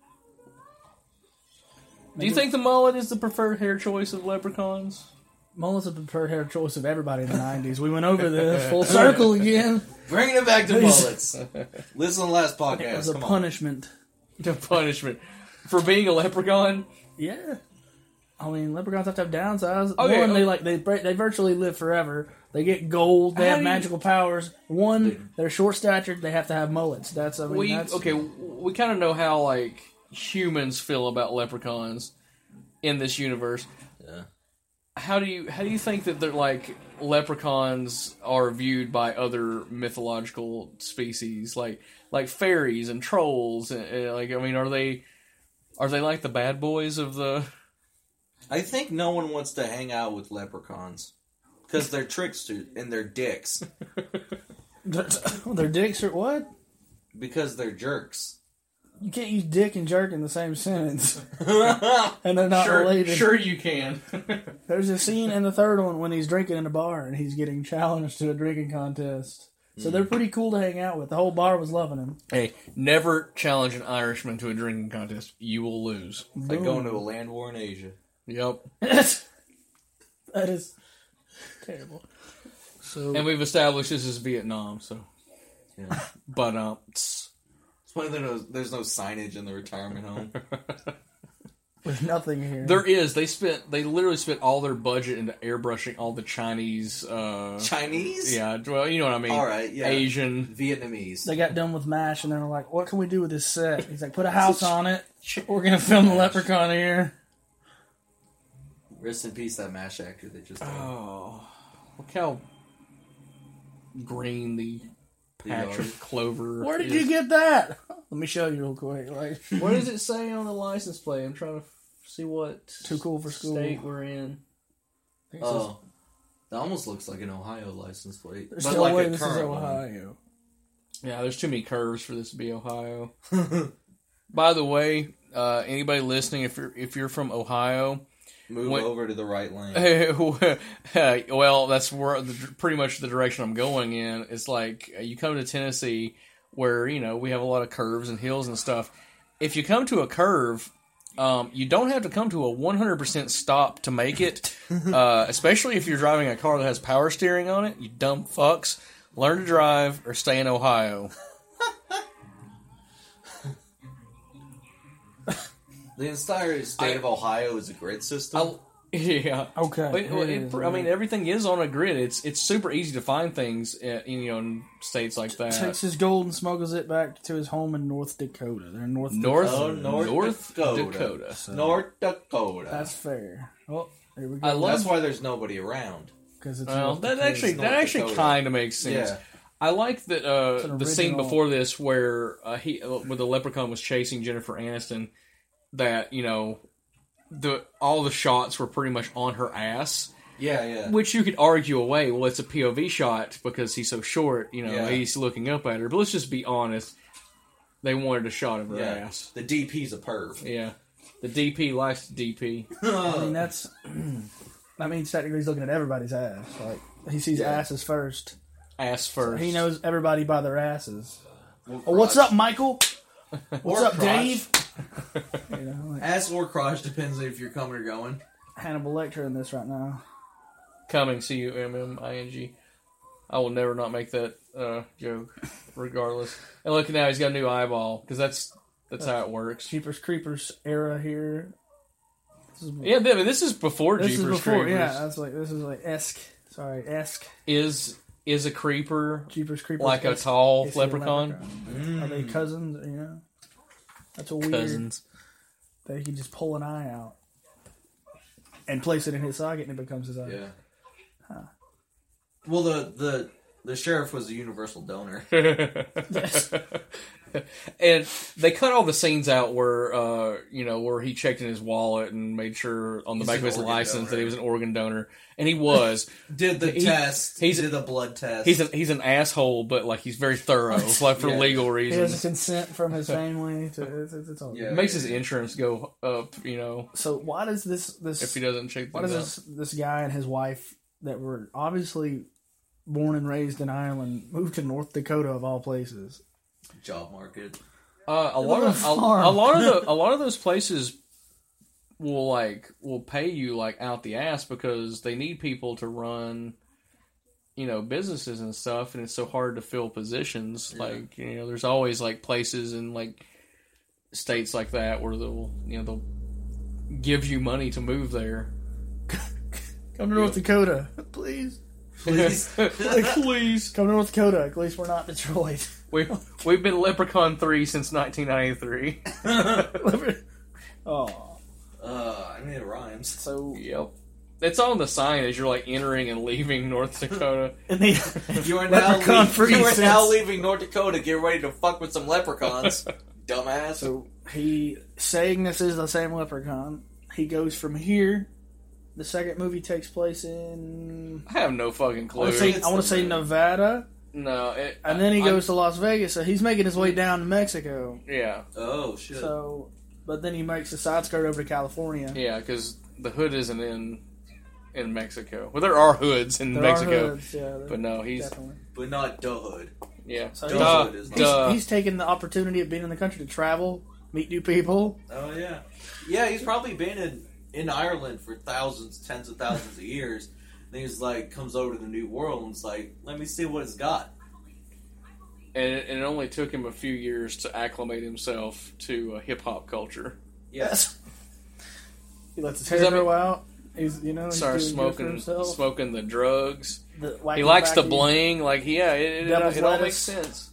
Do you think the mullet is the preferred hair choice of leprechauns? Mullet's the preferred hair choice of everybody in the 90s. We went over this full circle again. Bringing it back to mullets. Listen to the last It was podcast. a Come on. punishment. The punishment for being a leprechaun. Yeah. I mean, leprechauns have to have downsides. Okay, One, okay. they virtually live forever. They get gold. They How have do you- magical powers. One, they're short statured. They have to have mullets. We kind of know how like humans feel about leprechauns in this universe. Yeah. How do you think that they're like leprechauns are viewed by other mythological species like fairies and trolls and like I mean are they like the bad boys of the I think no one wants to hang out with leprechauns because they're tricksters and they're dicks. Their dicks are what? Because they're jerks. You can't use dick and jerk in the same sentence. And they're not related. Sure you can. There's a scene in the third one when he's drinking in a bar and he's getting challenged to a drinking contest. So they're pretty cool to hang out with. The whole bar was loving him. Hey, never challenge an Irishman to a drinking contest. You will lose. Like going to a land war in Asia. Yep. That is terrible. So And we've established this is Vietnam, so. Yeah. But It's funny there's no signage in the retirement home. there's nothing here. there is. They literally spent all their budget into airbrushing all the Chinese. Chinese? Yeah, well, you know what I mean. All right, yeah. Asian. Vietnamese. They got done with MASH and they're like, what can we do with this set? He's like, put a house on it. We're going to film the leprechaun here. Rest in peace, that MASH actor that just died. Oh, look how green the Patrick yard. Clover. Where did is. you get that? Let me show you real quick. Like, What does it say on the license plate? I'm trying to see what Too cool for school. state we're in. Oh. That almost looks like an Ohio license plate. There's But no like way a this is current one. Ohio. Yeah, there's too many curves for this to be Ohio. By the way, anybody listening, if you're from Ohio, Move When- over to the right lane. well, that's where pretty much the direction I'm going in. It's like you come to Tennessee, where we have a lot of curves and hills and stuff. If you come to a curve, You don't have to come to a 100% stop to make it, especially if you're driving a car that has power steering on it. You dumb fucks. Learn to drive or stay in Ohio. The entire state of Ohio is a grid system. Yeah. Okay. But I mean, everything is on a grid. It's super easy to find things, in states like that. Takes his gold and smuggles it back to his home in North Dakota. They're in North North Dakota. Dakota. So North Dakota. that's fair. Well, here we go. That's why there's nobody around. Because it's Well, North that Dakota. actually Dakota. kind of makes sense. Yeah. I like that an the scene original- before this where where the leprechaun was chasing Jennifer Aniston. That all the shots were pretty much on her ass. Yeah. Which you could argue away. Well, it's a POV shot because he's so short. Yeah. He's looking up at her. But let's just be honest. They wanted a shot of her ass. The DP's a perv. Yeah. The DP likes the DP. I mean, that's. That means technically he's looking at everybody's ass. Like he sees asses first. Ass first. He knows everybody by their asses. Or Oh, what's crotch. up, Michael? What's up, crotch. Dave? Like Ass or crotch depends if you're coming or going. Hannibal Lecter in this right now. Coming, CUMMING. I will never not make that joke, regardless. And look, now he's got a new eyeball because that's how it works. Jeepers Creepers era here. Yeah, this is before This Jeepers is before, Creepers. yeah. That's like this is like esque. Sorry, esque. Is a creeper Jeepers Creepers like a esque. tall Is he a leprechaun? Are they cousins? That's a weird. Cousins. That he can just pull an eye out and place it in his socket, and it becomes his eye. Yeah. Well, the sheriff was a universal donor. Yes. And they cut all the scenes out where where he checked in his wallet and made sure on the He's back of an his organ license donor. that he was an organ donor, and he was. Did the test. he's- Did the blood test. He's an asshole, but like he's very thorough, like for Yeah. legal He has reasons. consent from his family. It's all Yeah. It makes his insurance go up, So why does this if he doesn't check why things does out. this guy and his wife that were obviously born and raised in Ireland move to North Dakota of all places? Job market. A lot of those places will pay you like out the ass because they need people to run businesses and stuff, and it's so hard to fill positions. Yeah. Like there's always like places in like states like that where they'll give you money to move there. Come to North Dakota, please. Please. Please. Come to North Dakota. At least we're not Detroit. We've been Leprechaun 3 since 1993. Oh, I mean, it rhymes. so Yep. It's on the sign as you're like entering and leaving North Dakota. and the You are Leprechaun free now sense. leaving North Dakota. Get ready to fuck with some leprechauns, dumbass. So he saying this is the same leprechaun. He goes from here. The second movie takes place in I have no fucking I clue. want to say Nevada, No, and then he goes to Las Vegas. So he's making his way down to Mexico. Yeah, Oh shit. So, but then he makes a side skirt over to California. yeah, because the hood isn't in Mexico. Well, there are hoods in There Mexico, are hoods, yeah, but no, he's definitely. But not the hood. yeah. So Duh, he's- duh. He's taking the opportunity of being in the country to travel, meet new people. Oh yeah. Yeah, he's probably been in Ireland for tens of thousands of years. And he's like comes over to the New World and it's like, let me see what it's got. And it only took him a few years to acclimate himself to hip hop culture. Yes. He lets his 'Cause, hair I mean, grow out. He's he's Starts doing good for smoking himself. the drugs. The He wacky likes the wacky bling. Like it Devil's all lettuce. makes sense.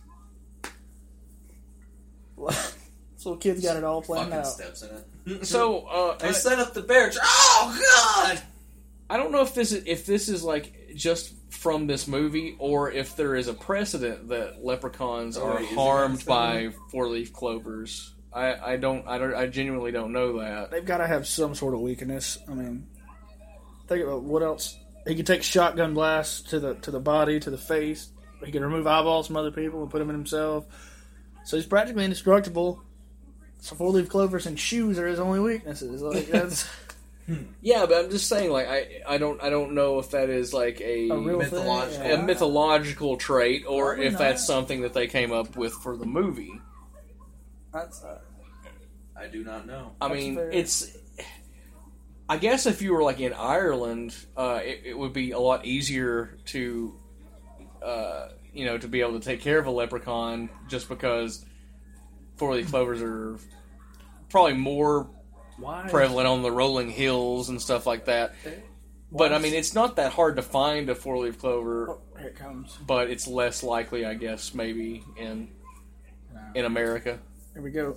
This little kid's got it all planned Fucking out. steps in it. So I set up the bear. Oh god. I don't know if this is like just from this movie or if there is a precedent that leprechauns Oh, are wait, is it harmed against by four-leaf clovers. I genuinely don't know that. They've got to have some sort of weakness. I mean, think about what else. He could take shotgun blasts to the body, to the face. He could remove eyeballs from other people and put them in himself. So he's practically indestructible. So four-leaf clovers and shoes are his only weaknesses. Like that's Yeah, but I'm just saying, like I don't know if that is like a real Mythological. thing. a mythological trait or Probably if not. that's something that they came up with for the movie. That's I do not know. I mean, it's. I guess if you were like in Ireland, it would be a lot easier to, to be able to take care of a leprechaun, just because 4-leaf clovers are probably more prevalent on the rolling hills and stuff like that. But I mean, it's not that hard to find a 4-leaf clover. Oh, here it comes. But it's less likely, I guess, maybe in America. Here we go.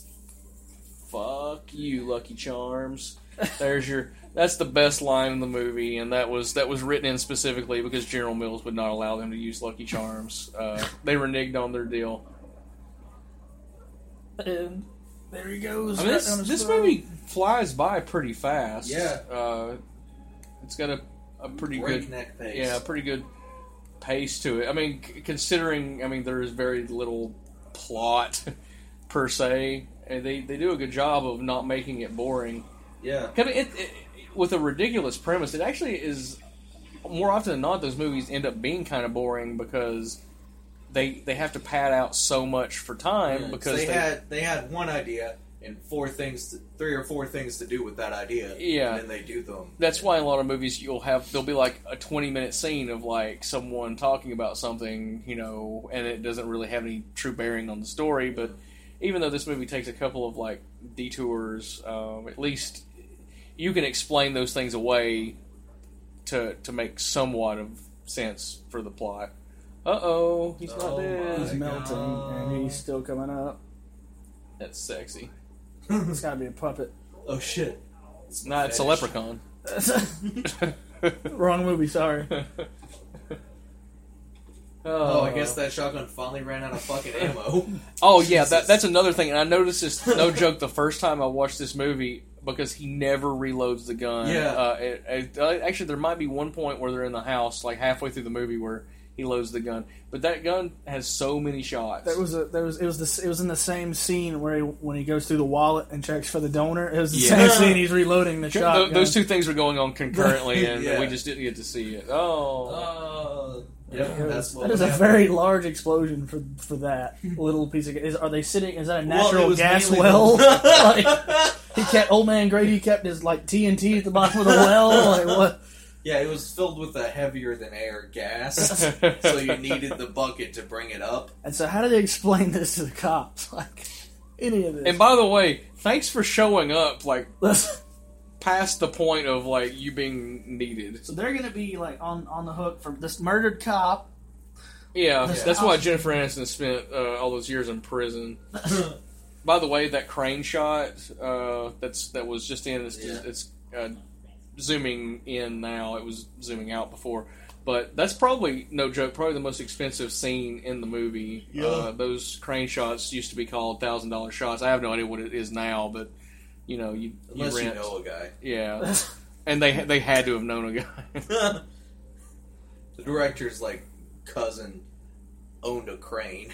Fuck you, Lucky Charms. That's the best line in the movie, and that was written in specifically because General Mills would not allow them to use Lucky Charms. They reneged on their deal. And there he goes. I mean, this movie flies by pretty fast. Yeah. It's got a pretty breakneck good pace. Yeah, a pretty good pace to it. I mean, considering there is very little plot per se, and they do a good job of not making it boring. Yeah. With a ridiculous premise, it actually is, more often than not, those movies end up being kind of boring because they have to pad out so much for time because they had one idea and 3 or 4 things to do with that idea. Yeah. And then they do them. That's why in a lot of movies there'll be like a 20-minute scene of like someone talking about something, and it doesn't really have any true bearing on the story. But even though this movie takes a couple of like detours, at least you can explain those things away to make somewhat of sense for the plot. He's not dead. He's melting, and he's still coming up. That's sexy. It's gotta be a puppet. Oh shit! It's a leprechaun. Wrong movie, sorry. I guess that shotgun finally ran out of fucking ammo. Oh yeah, that's another thing. And I noticed this, no joke, the first time I watched this movie, because he never reloads the gun. Yeah. Actually, there might be one point where they're in the house, like halfway through the movie, where he loads the gun. But that gun has so many shots. It was in the same scene where when he goes through the wallet and checks for the donor. It was the same scene. He's reloading the shotgun. Those two things were going on concurrently, and Yeah. we just didn't get to see it. Yep, that's what that is a very large explosion for that little piece of. Are they sitting? Is that a natural gas well? Old man Grady kept his like TNT at the bottom of the well. Like what? Yeah, it was filled with a heavier than air gas, so you needed the bucket to bring it up. And so, how did they explain this to the cops? Like any of this? And by the way, thanks for showing up. Like. Past the point of like you being needed. So they're gonna be like on the hook for this murdered cop. Yeah, that's why Jennifer Aniston spent all those years in prison. By the way, that crane shot that was just in it's zooming in now. It was zooming out before, but that's probably no joke. Probably the most expensive scene in the movie. Yeah. Those crane shots used to be called $1,000 shots. I have no idea what it is now, but. Unless you rent. You know a guy. Yeah. And they had to have known a guy. The director's like cousin owned a crane.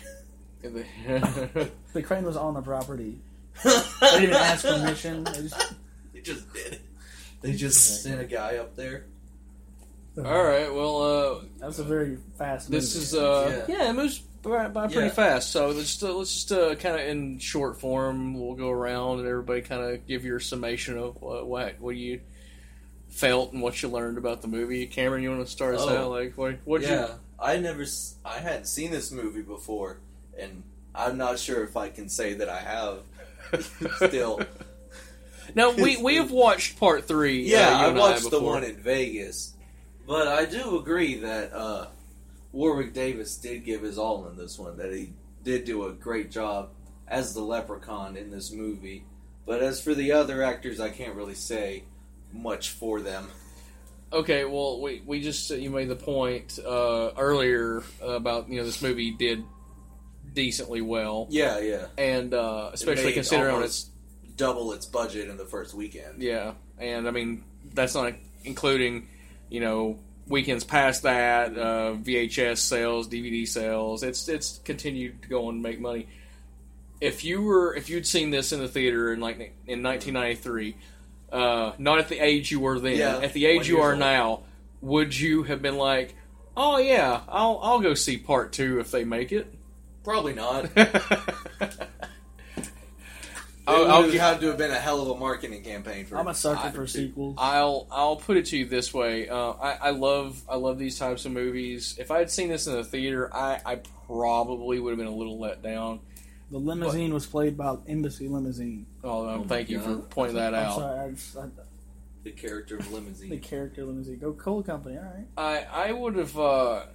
The crane was on the property. They didn't even ask permission. They just did it. They just sent a guy up there. Alright, well, that was a very fast movie. This is, it moves by pretty fast. So let's just kind of in short form, we'll go around and everybody kind of give your summation of what you felt and what you learned about the movie. Cameron, you want to start us out? Like, what? Yeah, I hadn't seen this movie before, and I'm not sure if I can say that I have. Still. Now we have watched part 3. Yeah, I watched the one in Vegas, but I do agree that Warwick Davis did give his all in this one. That he did do a great job as the Leprechaun in this movie. But as for the other actors, I can't really say much for them. Okay, well, we just you made the point earlier about this movie did decently well. Yeah, and especially considering it's double its budget in the first weekend. Yeah, and I mean that's not including weekends past that, VHS sales, DVD sales. It's continued to go and make money. If you'd seen this in the theater in 1993, not at the age you were then, at the age you are now, would you have been like, oh yeah, I'll go see part 2 if they make it? Probably not. It would have to have been a hell of a marketing campaign for. I'm a sucker for sequels. I'll put it to you this way. I love these types of movies. If I had seen this in the theater, I probably would have been a little let down. The limousine was played by Embassy Limousine. Thank you for pointing that out. I'm sorry, The character of Limousine. the character Limousine. Coca-Cola Company, all right. I would have.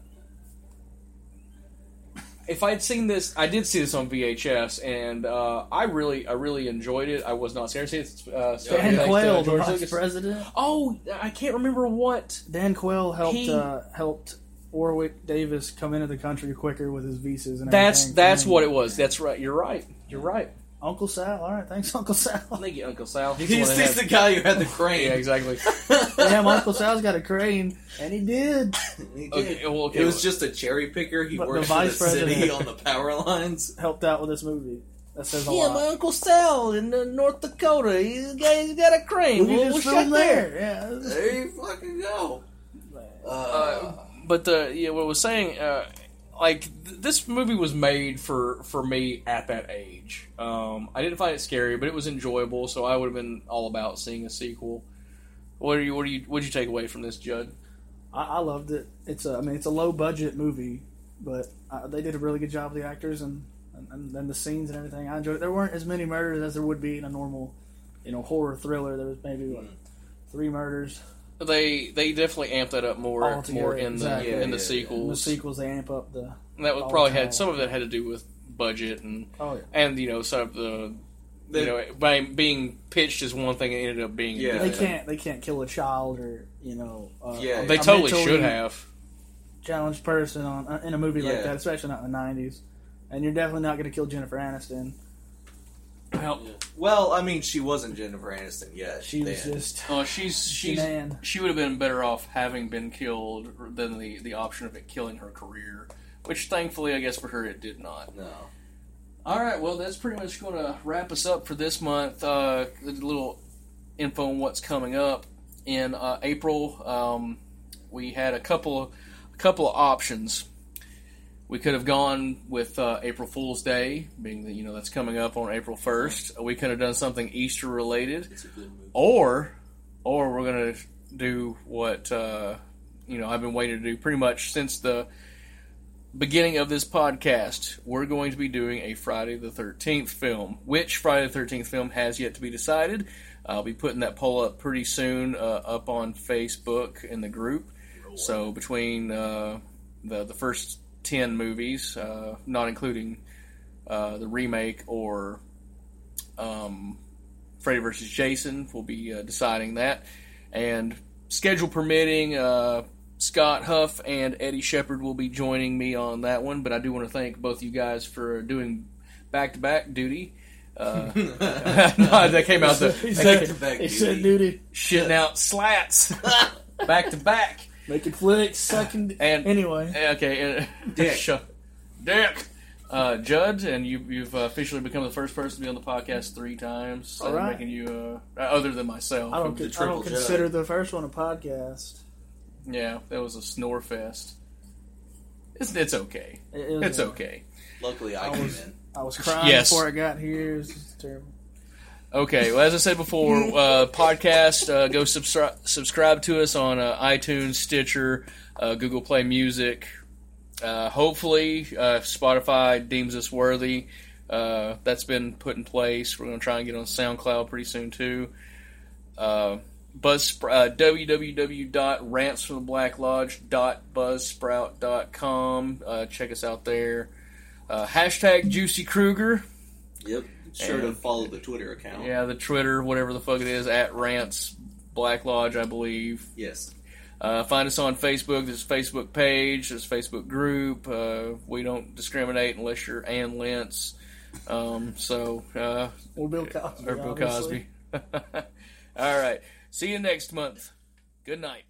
If I'd seen this, I did see this on VHS, and I really enjoyed it. I was not scared. It's Dan Quayle, the vice president. Oh, I can't remember what. Dan Quayle helped Warwick Davis come into the country quicker with his visas and everything. That's what it was. That's right. You're right. Uncle Sal. All right, thanks, Uncle Sal. Thank you, Uncle Sal. He's the guy who had the crane. Yeah, exactly. Damn, Uncle Sal's got a crane, and he did. He did. Okay, it was just a cherry picker. He But worked the for vice the city president- on the power lines. Helped out with this movie. That says a lot. my Uncle Sal in North Dakota. He's got a crane. We can just film there. Yeah. There you fucking go. But what I was saying, this movie was made for me at that age. I didn't find it scary, but it was enjoyable, so I would have been all about seeing a sequel. What'd you take away from this, Judd? I loved it. It's a low budget movie, but they did a really good job with the actors and the scenes and everything. I enjoyed it. There weren't as many murders as there would be in a normal, horror thriller. There was maybe 3 murders. They definitely amped that up more in the sequels. In the sequels, they amp up the. And that was probably had some of it had to do with budget and some of the by being pitched as one thing, it ended up being They can't kill a child or they totally should have challenged person in a movie like that, especially not in the 90s. And you're definitely not going to kill Jennifer Aniston. Well, I mean, she wasn't Jennifer Aniston yet. She was just. Oh, she would have been better off having been killed than the option of it killing her career, which thankfully, I guess for her, it did not. No. All right, well, that's pretty much going to wrap us up for this month. A little info on what's coming up in April. We had a couple of options. We could have gone with April Fool's Day, being that that's coming up on April 1st. We could have done something Easter related, It's a good movie. or we're gonna do what I've been waiting to do pretty much since the beginning of this podcast. We're going to be doing a Friday the 13th film. Which Friday the 13th film has yet to be decided. I'll be putting that poll up pretty soon up on Facebook in the group. So between the first 10 movies, not including the remake or Freddy vs. Jason, we'll be deciding that. And schedule permitting, Scott Huff and Eddie Shepard will be joining me on that one. But I do want to thank both you guys for doing back-to-back duty. No, that came out He said duty. shitting out slats back-to-back. Making flicks, sucking. And anyway. Okay. Dick. Dick. Judd, and you've officially become the first person to be on the podcast 3 times. All right. Making you, other than myself. I don't consider the first one a podcast. Yeah, that was a snore fest. It's okay. It's okay. Luckily, I came in. I was crying before I got here. It was just terrible. Okay, well, as I said before, podcast, go subscribe to us on iTunes, Stitcher, Google Play Music. Hopefully, Spotify deems us worthy. That's been put in place. We're going to try and get on SoundCloud pretty soon, too. www.rantsforthebblacklodge.buzzsprout.com. Check us out there. Hashtag Juicy Kruger. Yep. Sure to follow the Twitter account. Yeah, the Twitter, whatever the fuck it is, at Rants Black Lodge, I believe. Yes. Find us on Facebook. There's a Facebook page. There's a Facebook group. We don't discriminate unless you're Ann Lentz. Or Bill Cosby. Or Bill Cosby. All right. See you next month. Good night.